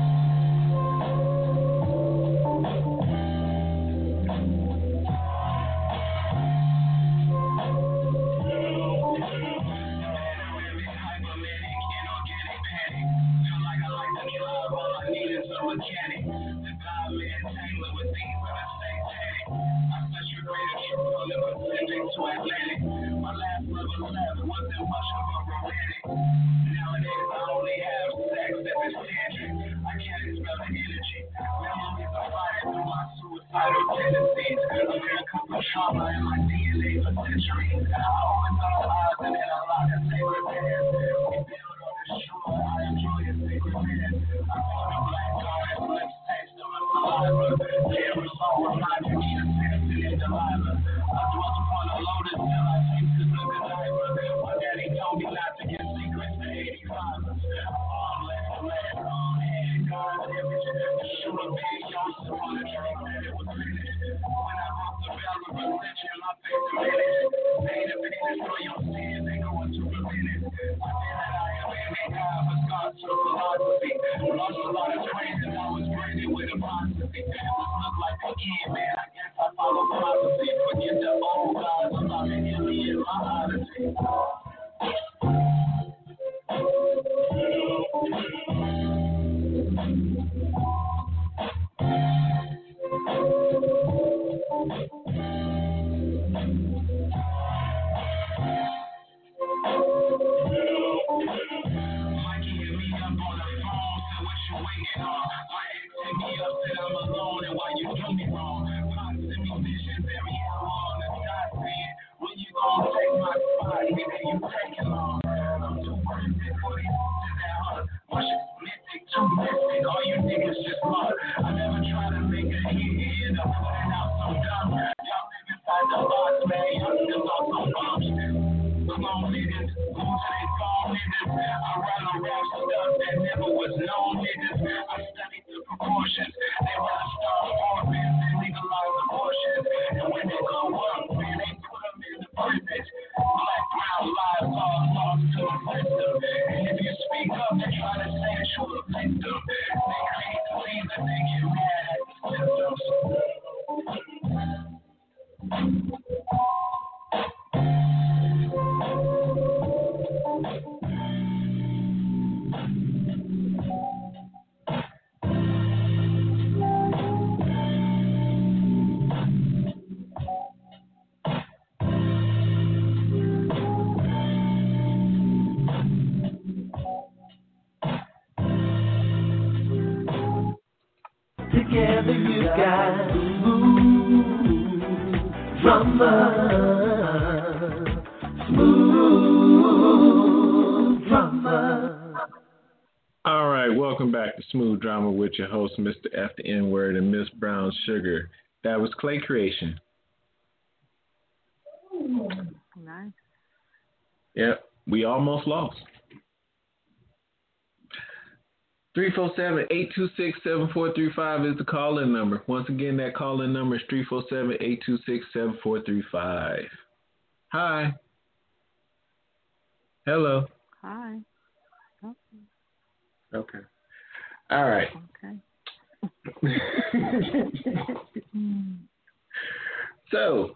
Trauma in my DNA for centuries. I always thought lies and then I lock a sacred man. We build or destroy. I enjoy a sacred man. I feel the black garden, lips taste of a saliva. Cameras all reminding me of Samson and Delilah. I dwelt upon the lotus till I tasted the Godiva. My daddy told me not to give secrets to 85ers. Arm left to left, arm hand, God's image. The shooter big youngster on the dream that it was finished. When I broke the veil of religion, my faith diminished. Pain and penance for your sins, they going to repentance. I feel that I am in God, but God took philosophy. Lost a lot of friends and I was branded with apostasy. This look like a kid, man. I guess I follow prophecy. Forget the old gods, I'm about to heal me in my odyssey. Together you got smooth drama, smooth drama. All right, welcome back to Smooth Drama with your host, Mr. F the N-Word and Miss Brown Sugar. That was Clay Creation. Nice. Yep, we almost lost. 347-826-7435 is the call-in number. Once again, that call-in number is 347-826-7435. Hi. Hello. Hi. Okay. All right. Okay. So,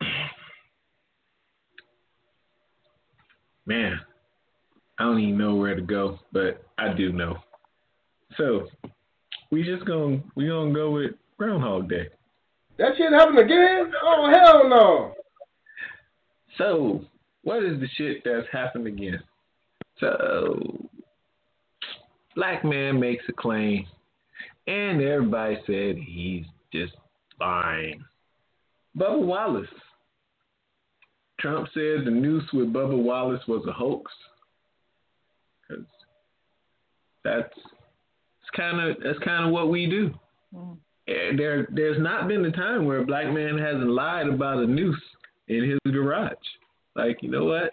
man, I don't even know where to go, but I do know. So, we gonna go with Groundhog Day. That shit happened again? Oh, hell no. So, what is the shit that's happened again? So, black man makes a claim, and everybody said he's just lying. Bubba Wallace. Trump said the noose with Bubba Wallace was a hoax. Because that's kind of what we do. Mm. There's not been a time where a black man hasn't lied about a noose in his garage. Like, you know what?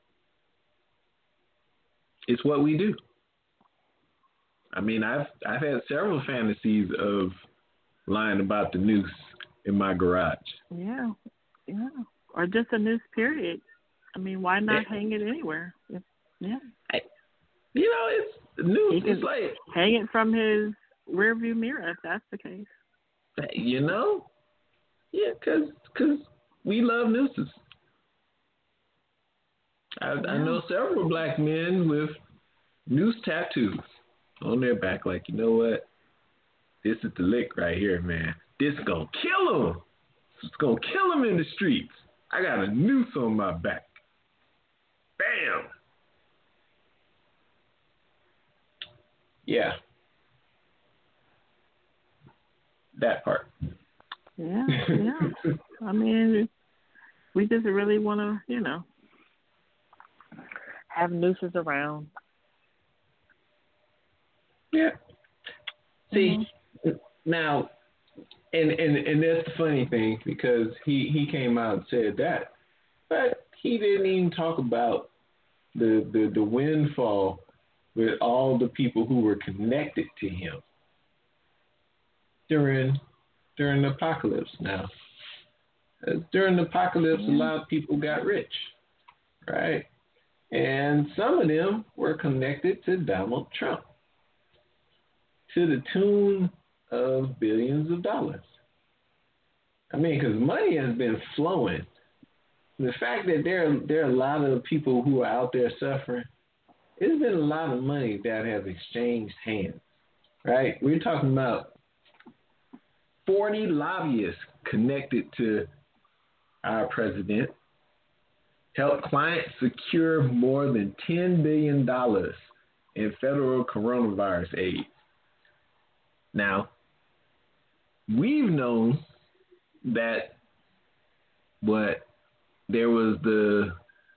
It's what we do. I mean, I've had several fantasies of lying about the noose in my garage. Yeah. Or just a noose, period. I mean, why not hang it anywhere? Yeah. It's noose. It's like hang it from his rearview mirror if that's the case. Yeah, because we love nooses. I know several black men with noose tattoos on their back. Like, you know what? This is the lick right here, man. This is gonna kill him. It's gonna kill him in the streets. I got a noose on my back. Bam. Yeah. That part. Yeah. I mean, we just really want to, have nooses around. Yeah. See, now, and that's the funny thing, because he came out and said that, but he didn't even talk about the windfall with all the people who were connected to him during the apocalypse. Now, during the apocalypse, a lot of people got rich, right? And some of them were connected to Donald Trump to the tune of billions of dollars. I mean, because money has been flowing. The fact that there are a lot of people who are out there suffering, it's been a lot of money that have exchanged hands, right? We're talking about 40 lobbyists connected to our president helped clients secure more than $10 billion in federal coronavirus aid. Now, we've known that there was the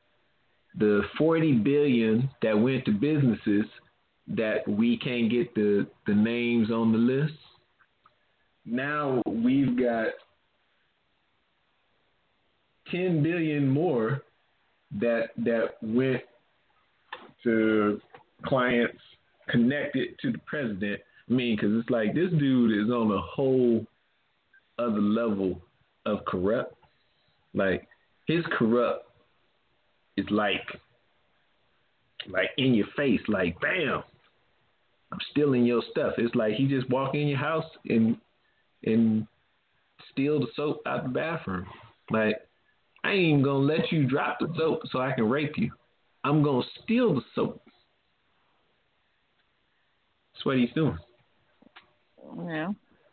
$40 billion that went to businesses that we can't get the names on the list. Now we've got $10 billion more that went to clients connected to the president. I mean, because it's like this dude is on a whole other level of corrupt. Like, his corrupt is like in your face, like, bam, I'm stealing your stuff. It's like he just walk in your house and steal the soap out the bathroom. Like, I ain't even gonna let you drop the soap so I can rape you. I'm gonna steal the soap. That's what he's doing. Yeah.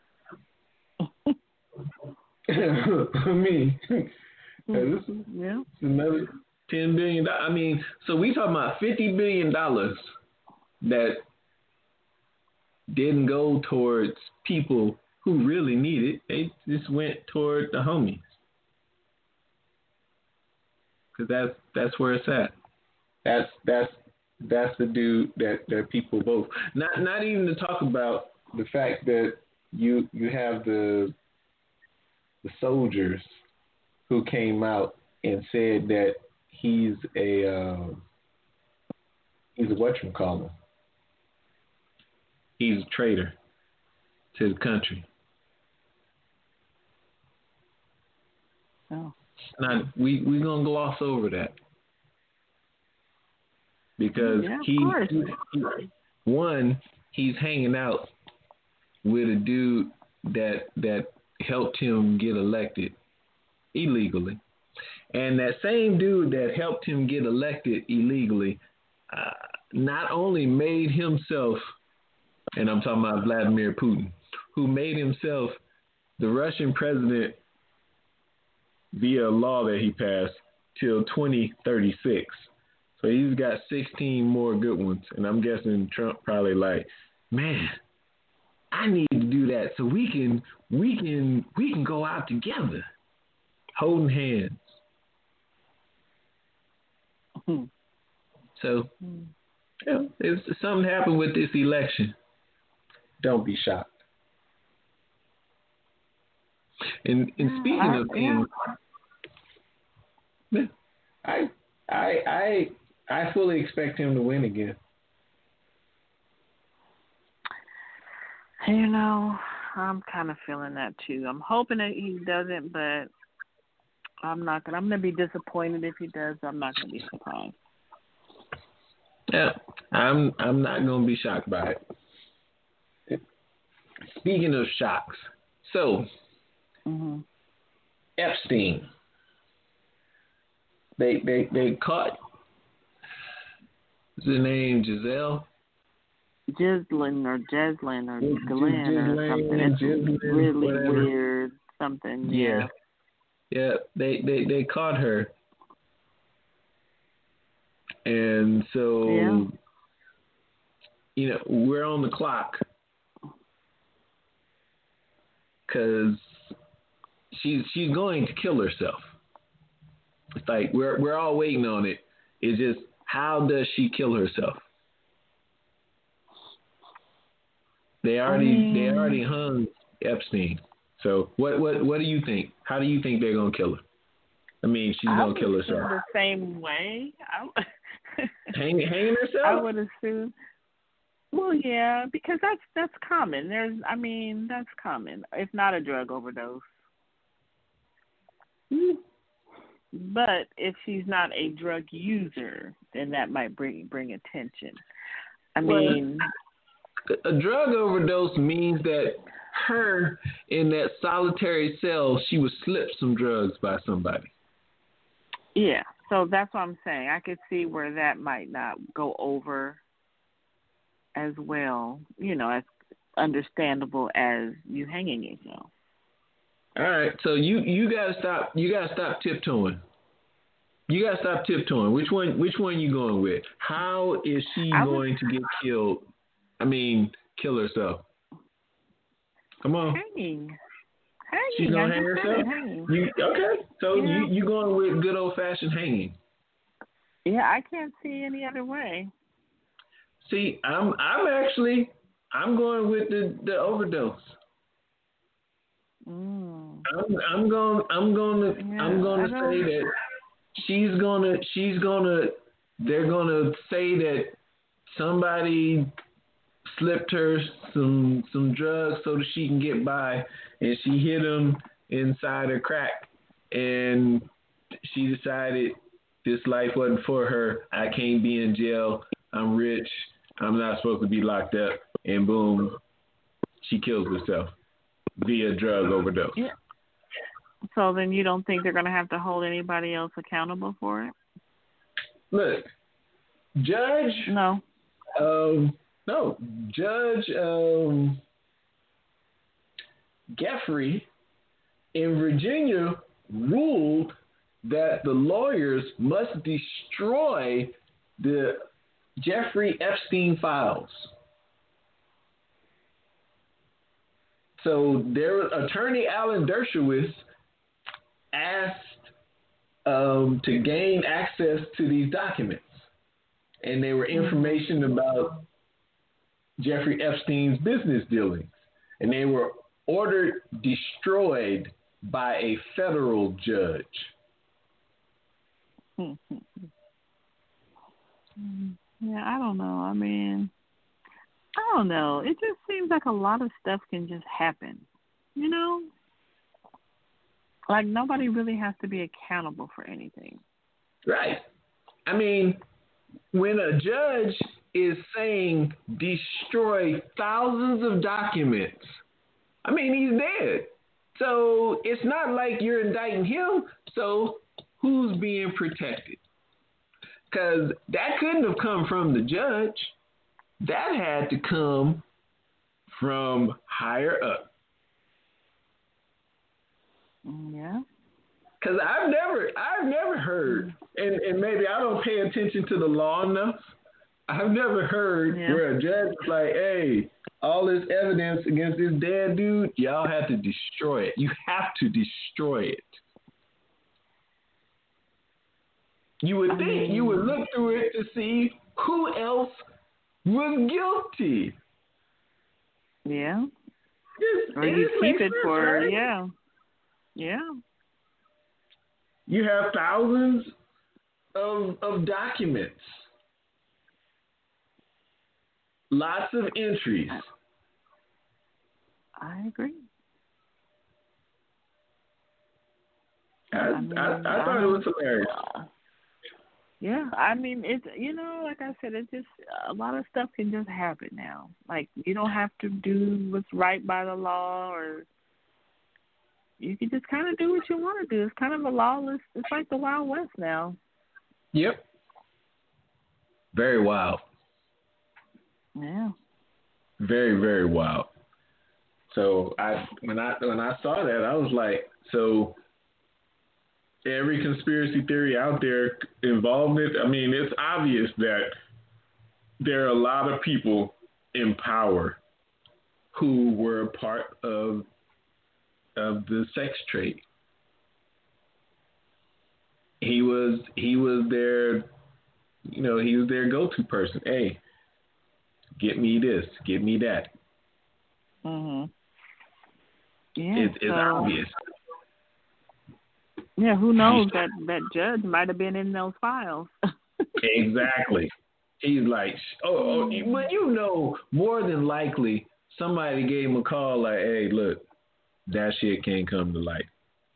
I mean, this is another $10 billion. I mean, so we talking about $50 billion that didn't go towards people who really need it. They just went toward the homies. Because that's where it's at. That's the dude that people vote. Not even to talk about the fact that you have the soldiers who came out and said that he's a whatchamacallit. He's a traitor to the country. Oh. We gonna gloss over that because he's hanging out with a dude that helped him get elected illegally, and that same dude that helped him get elected illegally not only made himself, and I'm talking about Vladimir Putin, who made himself the Russian president via a law that he passed till 2036. So he's got 16 more good ones. And I'm guessing Trump probably like, man, I need to do that so we can go out together, holding hands. So, if something happened with this election, don't be shocked. And speaking of things, I fully expect him to win again. I'm kind of feeling that too. I'm hoping that he doesn't, but I'm gonna be disappointed if he does. I'm not gonna be surprised. Yeah, I'm not gonna be shocked by it. Speaking of shocks, so Epstein. They caught. What's her name? Ghislaine or Glenn or something. It's really weird. Something. Yeah. Yeah. They caught her, and so we're on the clock. because she's going to kill herself. It's like we're all waiting on it. It's just, how does she kill herself? They already hung Epstein. So what do you think? How do you think they're gonna kill her? I mean, she's gonna kill herself the same way. hanging herself. I would assume. Well, yeah, because that's common. That's common. It's not a drug overdose. But if she's not a drug user, then that might bring attention. I mean, a drug overdose means that her in that solitary cell, she was slipped some drugs by somebody. Yeah, so that's what I'm saying. I could see where that might not go over as well, as understandable as you hanging yourself. All right, so you gotta stop. You gotta stop tiptoeing. You gotta stop tiptoeing. Which one you going with? How is she going to get killed? I mean, kill herself. Come on. Hanging. She's gonna hang herself. Okay, so yeah. you going with good old fashioned hanging? Yeah, I can't see any other way. See, I'm going with the overdose. I'm gonna say that they're gonna say that somebody slipped her some drugs so that she can get by, and she hit him inside her crack, and she decided this life wasn't for her. I can't be in jail. I'm rich. I'm not supposed to be locked up. And boom, she kills herself via drug overdose. Yeah. So then you don't think they're going to have to hold anybody else accountable for it? Look, Judge. No. No, Judge Jeffrey in Virginia ruled that the lawyers must destroy the Jeffrey Epstein files. So their attorney, Alan Dershowitz, asked to gain access to these documents. And they were information about Jeffrey Epstein's business dealings. And they were ordered destroyed by a federal judge. Yeah, I don't know. I mean, I don't know. It just seems like a lot of stuff can just happen, Like nobody really has to be accountable for anything. Right. I mean, when a judge is saying destroy thousands of documents, I mean, he's dead. So it's not like you're indicting him. So who's being protected? Because that couldn't have come from the judge. That had to come from higher up. Yeah. Because I've never heard, and maybe I don't pay attention to the law enough. I've never heard where a judge is like, hey, all this evidence against this dead dude, y'all have to destroy it. You have to destroy it. You would think you would look through it to see who else was guilty. Yeah. Or you keep it for, right? Yeah. You have thousands of documents. Lots of entries. I agree. I thought it was hilarious. Yeah, I mean, it's, like I said, it's just a lot of stuff can just happen now. Like, you don't have to do what's right by the law, or you can just kind of do what you want to do. It's kind of a lawless, it's like the Wild West now. Yep. Very wild. Yeah. Very, very wild. So when I saw that, I was like, so every conspiracy theory out there involved it. I mean, it's obvious that there are a lot of people in power who were a part of of the sex trade. He was their, he was their go-to person. Hey, get me this, get me that. Mhm. Yeah, It's obvious. Yeah, who knows, that judge might have been in those files. Exactly. He's like, but more than likely somebody gave him a call like, hey, look, that shit can't come to light.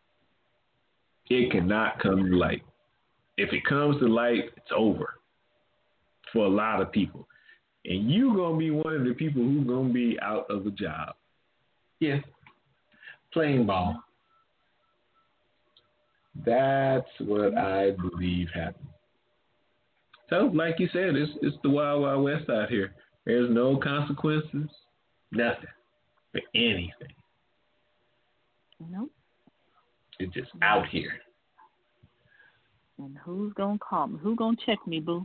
It cannot come to light. If it comes to light, it's over for a lot of people. And you going to be one of the people who's going to be out of a job. Yeah. Playing ball. That's what I believe happened. So, like you said, it's the Wild Wild West out here. There's no consequences, nothing for anything. Nope. It's just out here. And who's gonna call me? Who's gonna check me, boo?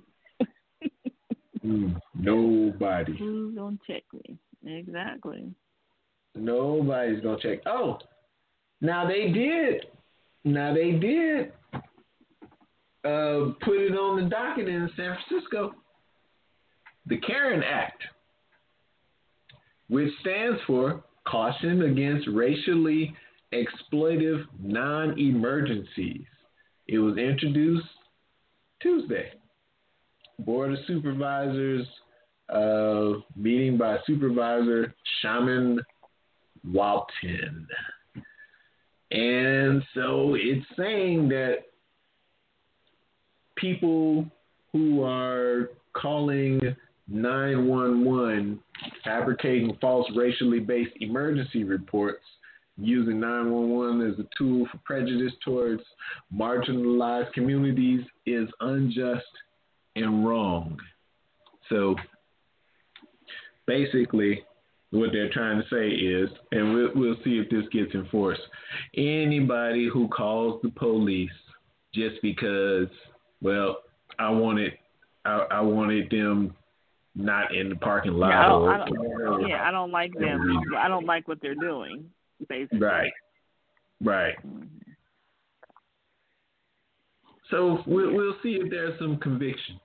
Nobody. Who's gonna check me? Exactly. Nobody's gonna check. Oh, now they did. Put it on the docket in San Francisco. The Karen Act, which stands for Caution Against Racially Exploitive Non-Emergencies. It was introduced Tuesday. Board of Supervisors meeting by Supervisor Shaman Walton. And so it's saying that people who are calling 911, fabricating false racially based emergency reports, using 911 as a tool for prejudice towards marginalized communities is unjust and wrong. So basically, what they're trying to say is, and we'll see if this gets enforced, anybody who calls the police just because, well, I wanted them not in the parking lot. I don't like them. I don't like what they're doing, basically. Right. So we'll see if there's some convictions.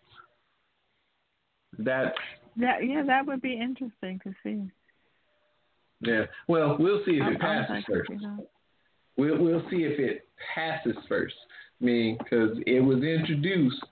That would be interesting to see. Yeah. Well, we'll see if it passes first. We'll see if it passes first. I mean, because it was introduced,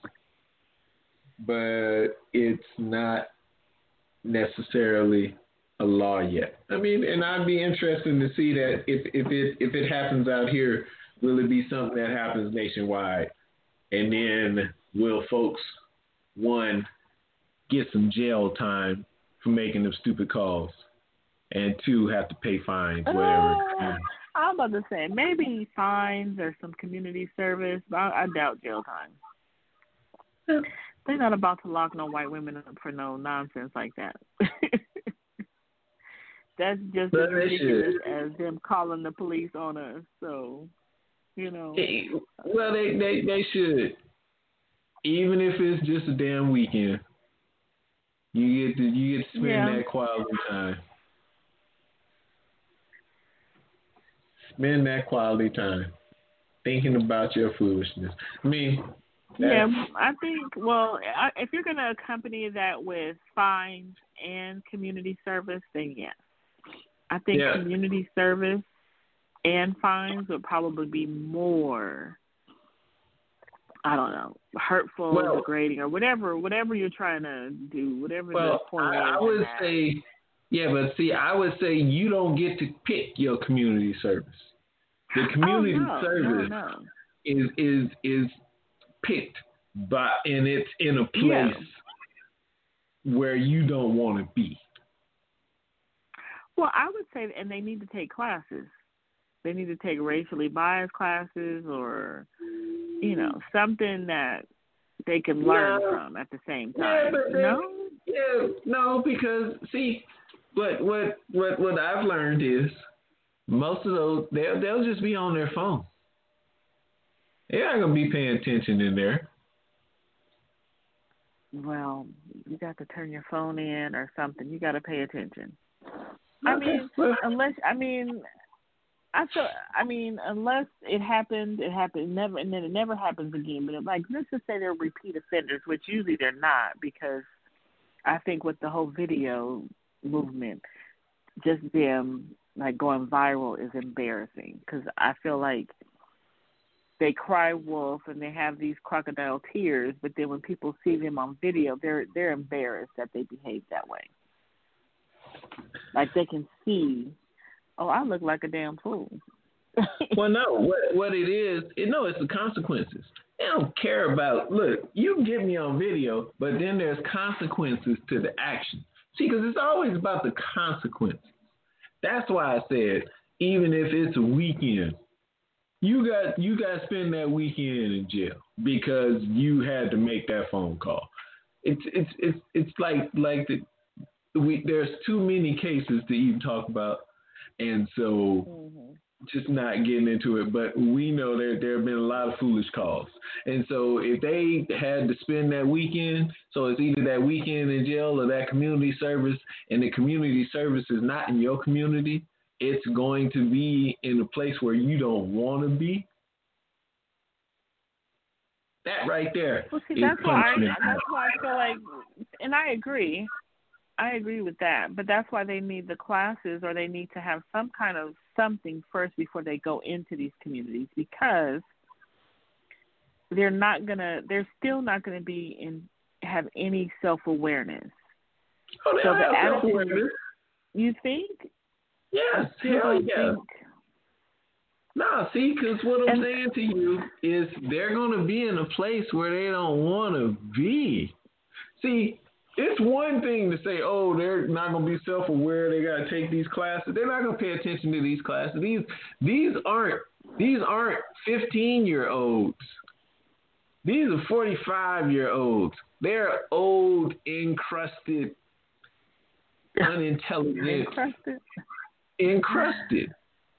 but it's not necessarily a law yet. I mean, and I'd be interested to see that if it happens out here, will it be something that happens nationwide? And then will folks, one, get some jail time for making them stupid calls, and two, have to pay fines, whatever. I'm about to say maybe fines or some community service, but I doubt jail time. Yeah. They're not about to lock no white women up for no nonsense like that. That's just as ridiculous as them calling the police on us. So, Well, they should. Even if it's just a damn weekend, you get to spend that quality time. Spend that quality time thinking about your foolishness. I mean, I think, well, if you're going to accompany that with fines and community service, then yes. I think community service and fines would probably be more, I don't know, hurtful, degrading, or whatever you're trying to do, whatever the point is. I would say, I would say you don't get to pick your community service. The community service is picked by, and it's in a place where you don't want to be. Well, I would say, and they need to take classes. They need to take racially biased classes, or something that they can learn from at the same time. No, because see, what I've learned is most of those they'll just be on their phone. They're not gonna be paying attention in there. Well, you got to turn your phone in or something. You got to pay attention. I mean, I mean, unless it happened, never, and then it never happens again. But like, let's just say they're repeat offenders, which usually they're not, because I think with the whole video movement, just them like going viral is embarrassing. Because I feel like they cry wolf and they have these crocodile tears, but then when people see them on video, they're embarrassed that they behave that way. Like they can see, oh, I look like a damn fool. Well, no, what it is, it's the consequences. They don't care about, look, you can get me on video, but then there's consequences to the action. See, because it's always about the consequences. That's why I said, even if it's a weekend, you got to spend that weekend in jail because you had to make that phone call. It's like there's too many cases to even talk about, and so just not getting into it. But we know there have been a lot of foolish calls, and so if they had to spend that weekend, so it's either that weekend in jail or that community service, and the community service is not in your community, it's going to be in a place where you don't want to be. That right there. Well, see, that's why I feel like, and I agree with that, but that's why they need the classes, or they need to have some kind of something first before they go into these communities, because they're still not gonna have any self-awareness. Oh, they have self-awareness. You think? Yes, hell yeah. See, because what I'm saying to you is they're going to be in a place where they don't want to be. See, it's one thing to say, oh, they're not going to be self-aware. They got to take these classes. They're not going to pay attention to these classes. These aren't 15-year-olds. These are 45-year-olds. They're old, encrusted, unintelligent. Encrusted.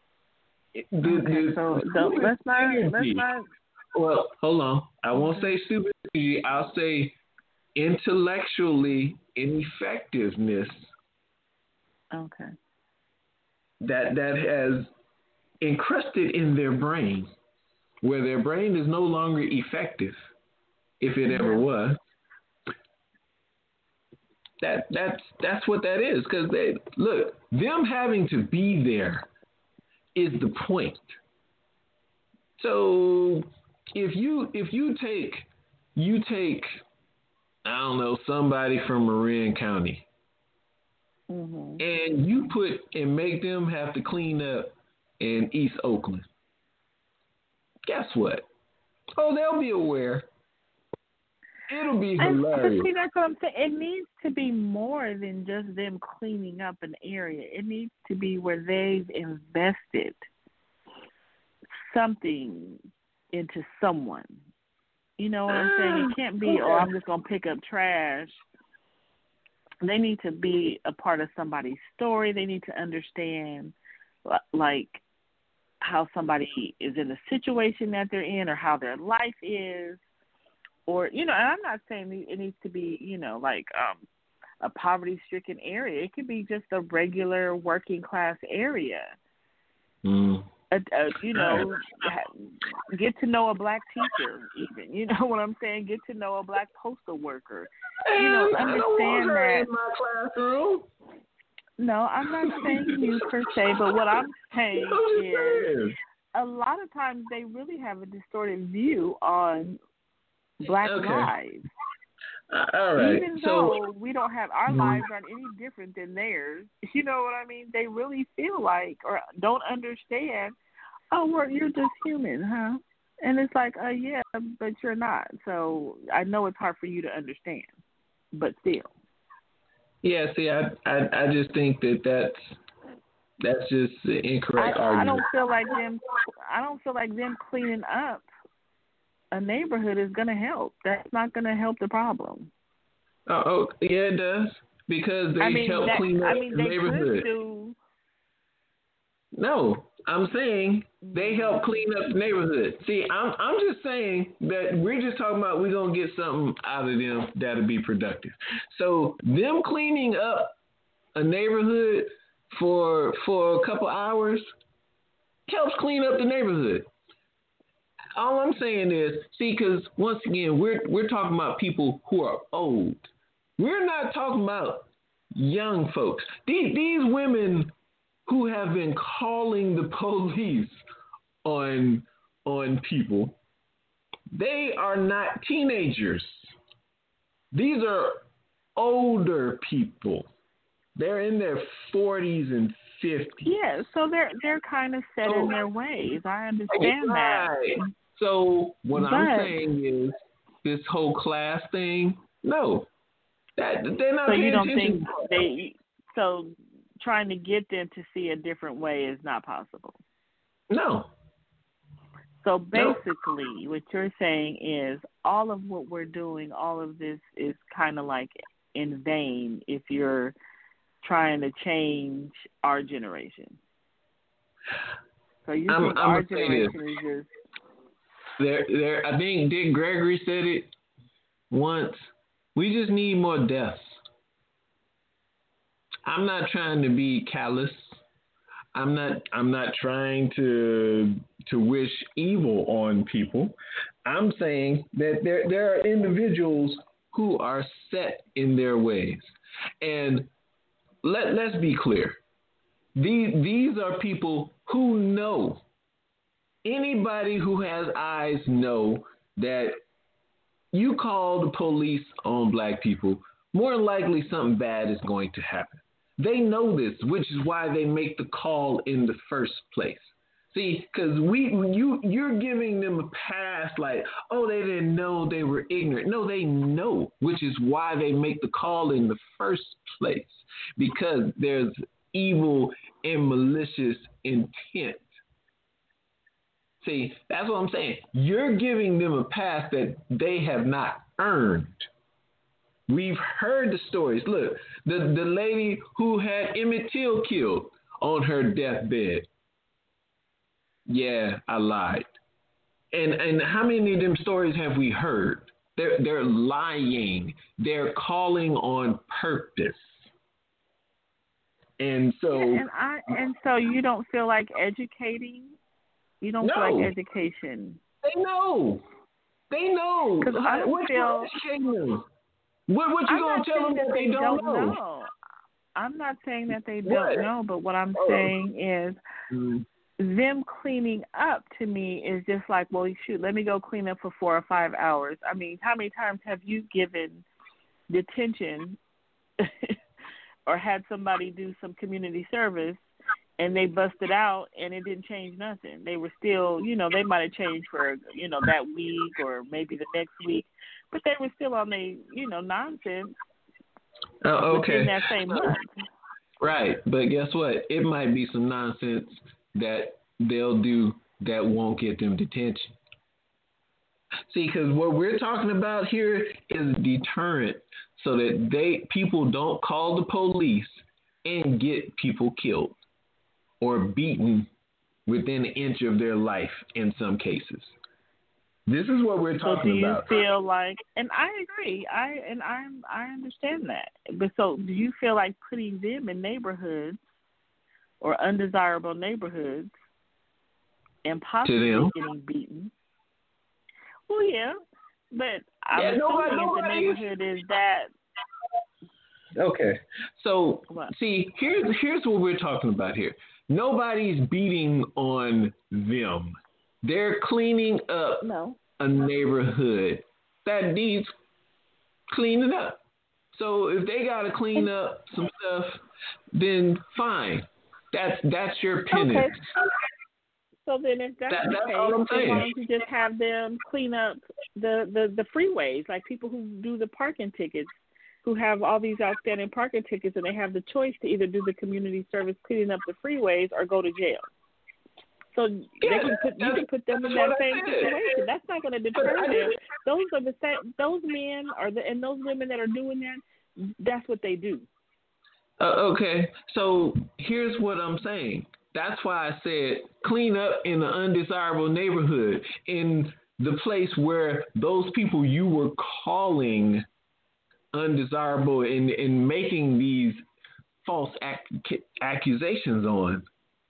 Let's not. Well, hold on. I won't say stupid. I'll say intellectually ineffectiveness. Okay. That has encrusted in their brain, where their brain is no longer effective, if it ever was. That's what that is. Because them having to be there is the point. So if you take I don't know, somebody from Marin County, and you make them have to clean up in East Oakland, guess what? Oh, they'll be aware. It'll be hilarious. But see, that's what I'm saying. It needs to be more than just them cleaning up an area. It needs to be where they've invested something into someone. You know what I'm saying? It can't be, I'm just going to pick up trash. They need to be a part of somebody's story. They need to understand, like, how somebody is in the situation that they're in, or how their life is. Or, and I'm not saying it needs to be, like a poverty-stricken area. It could be just a regular working-class area. Get to know a black teacher, even. You know what I'm saying? Get to know a black postal worker. Understand I don't want her in my classroom. No, I'm not saying you per se, but what I'm saying is a lot of times they really have a distorted view on Black lives. All right. Even though we don't have, our lives aren't any different than theirs. You know what I mean? They really feel like, or don't understand, you're just human, huh? And it's like, yeah, but you're not. So I know it's hard for you to understand, but still. Yeah, see, I just think that's just the incorrect argument. I don't feel like them cleaning up a neighborhood is going to help. That's not going to help the problem. Oh, yeah, it does. Because they help clean up the neighborhood. No, I'm saying they help clean up the neighborhood. See, I'm just saying that we're just talking about we're going to get something out of them that'll be productive. So them cleaning up a neighborhood for a couple hours helps clean up the neighborhood. All I'm saying is, see, because once again, we're talking about people who are old. We're not talking about young folks. These women who have been calling the police on people, they are not teenagers. These are older people. They're in their 40s and 50s. Yeah, so they're kind of set in their ways. I understand that. So what I'm saying is this whole class thing, no. They're not so paying you don't attention. think so trying to get them to see a different way is not possible? No. So basically what you're saying is all of what we're doing, all of this is kind of like in vain if you're trying to change our generation. So you think our generation is just... I think Dick Gregory said it once. We just need more deaths. I'm not trying to be callous. I'm not trying to wish evil on people. I'm saying that there are individuals who are set in their ways. And let's be clear. These are people who know. Anybody who has eyes know that you call the police on black people, more than likely something bad is going to happen. They know this, which is why they make the call in the first place. See, because you're giving them a pass like, oh, they didn't know, they were ignorant. No, they know, which is why they make the call in the first place, because there's evil and malicious intent. See, that's what I'm saying. You're giving them a pass that they have not earned. We've heard the stories. Look, the lady who had Emmett Till killed on her deathbed. Yeah, I lied. And how many of them stories have we heard? They're lying. They're calling on purpose. And so and so you don't feel like educating? You don't feel like education? They know. Because I feel... What you going to tell them that they don't know? I'm not saying that they don't know, but what I'm saying is them cleaning up to me is just like, well, shoot, let me go clean up for 4 or 5 hours. I mean, how many times have you given detention or had somebody do some community service and they busted out and it didn't change nothing? They were still, they might have changed for, that week or maybe the next week, but they were still on the, nonsense within that same month. Right, but guess what? It might be some nonsense that they'll do that won't get them detention. See, because what we're talking about here is deterrent, so that people don't call the police and get people killed or beaten within an inch of their life in some cases. This is what we're talking about. So do you feel like, and I agree, I understand that, but so do you feel like putting them in neighborhoods or undesirable neighborhoods and possibly getting beaten? Well, yeah, but I'm assuming if the neighborhood is that. Okay, so see, here's what we're talking about here. Nobody's beating on them. They're cleaning up a neighborhood that needs cleaning up. So if they got to clean up some stuff, then fine. That's your penance. Okay. So then if that's the case, why don't you just have them clean up the freeways, like people who do the parking tickets, who have all these outstanding parking tickets, and they have the choice to either do the community service cleaning up the freeways or go to jail. So you can put them in that same situation. That's not going to deter them. Those are the same. Those men and those women that are doing that. That's what they do. Okay, so here's what I'm saying. That's why I said clean up in an undesirable neighborhood, in the place where those people you were calling undesirable and making these false accusations on.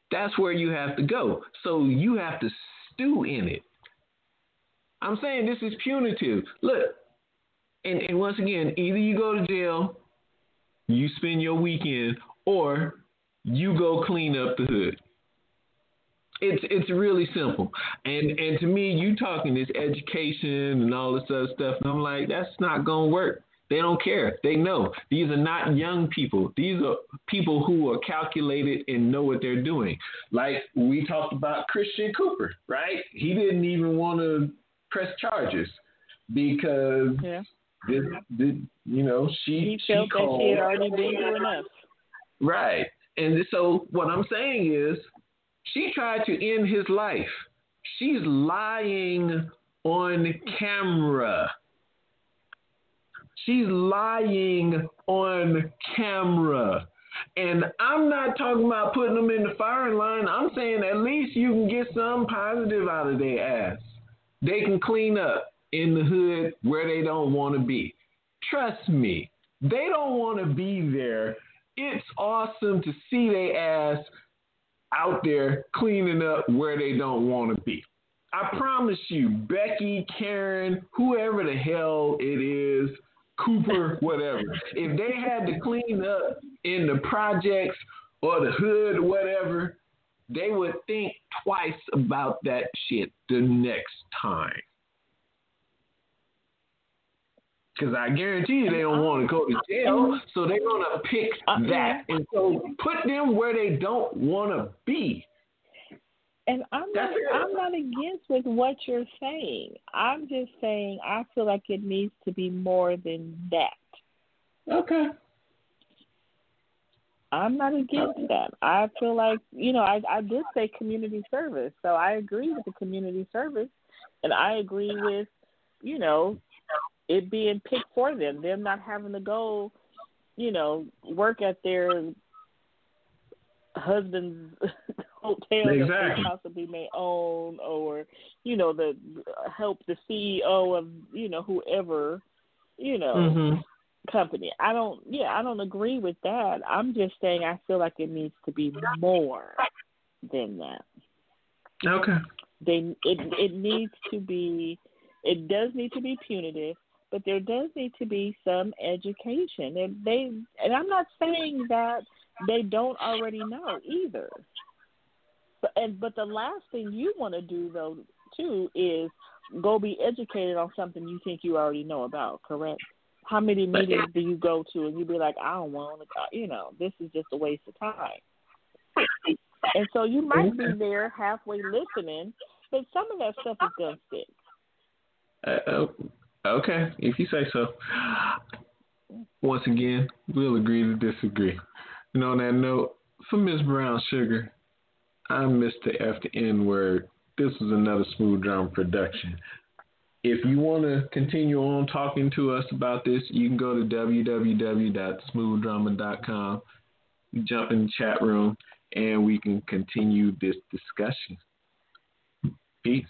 That's where you have to go. So you have to stew in it. I'm saying this is punitive. Look, and once again, either you go to jail, you spend your weekend, or you go clean up the hood. It's really simple. And to me, you talking this education and all this other stuff, and I'm like, that's not going to work. They don't care. They know. These are not young people. These are people who are calculated and know what they're doing. Like we talked about Christian Cooper, right? He didn't even want to press charges because he felt that she had already been through enough. Right. And so what I'm saying is she tried to end his life. She's lying on camera. She's lying on camera. And I'm not talking about putting them in the firing line. I'm saying at least you can get some positive out of their ass. They can clean up in the hood where they don't want to be. Trust me, they don't want to be there. It's awesome to see their ass out there cleaning up where they don't want to be. I promise you, Becky, Karen, whoever the hell it is, Cooper, whatever, if they had to clean up in the projects or the hood or whatever, they would think twice about that shit the next time. Because I guarantee you they don't want to go to jail, so they're going to pick that. And so put them where they don't want to be. And I'm not against with what you're saying. I'm just saying I feel like it needs to be more than that. Okay. I'm not against that. I feel like, I did say community service. So I agree with the community service. And I agree with, it being picked for them not having to go, work at their husband's hotel that they possibly may own, or, the help the CEO of, whoever, company. I don't agree with that. I'm just saying I feel like it needs to be more than that. Okay. It needs to be, it does need to be punitive, but there does need to be some education. And I'm not saying that they don't already know either. But the last thing you want to do, though, too, is go be educated on something you think you already know about, correct? How many meetings do you go to and you be like, I don't want to, this is just a waste of time. And so you might be there halfway listening, but some of that stuff is going to stick. Okay, if you say so. Once again, we'll agree to disagree. And on that note, for Miss Brown Sugar, I'm Mr. F the N-word. This was another Smooth Drama production. If you want to continue on talking to us about this, you can go to www.smoothdrama.com. You jump in the chat room, and we can continue this discussion. Peace.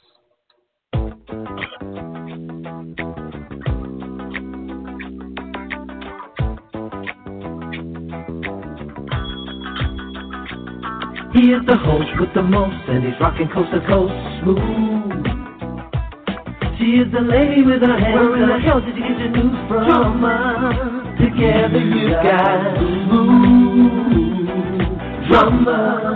He is the host with the most, and he's rocking coast to coast smooth. She is the lady with her hands. Where in the hell did you get your news from? Drama. Together you got smooth drama.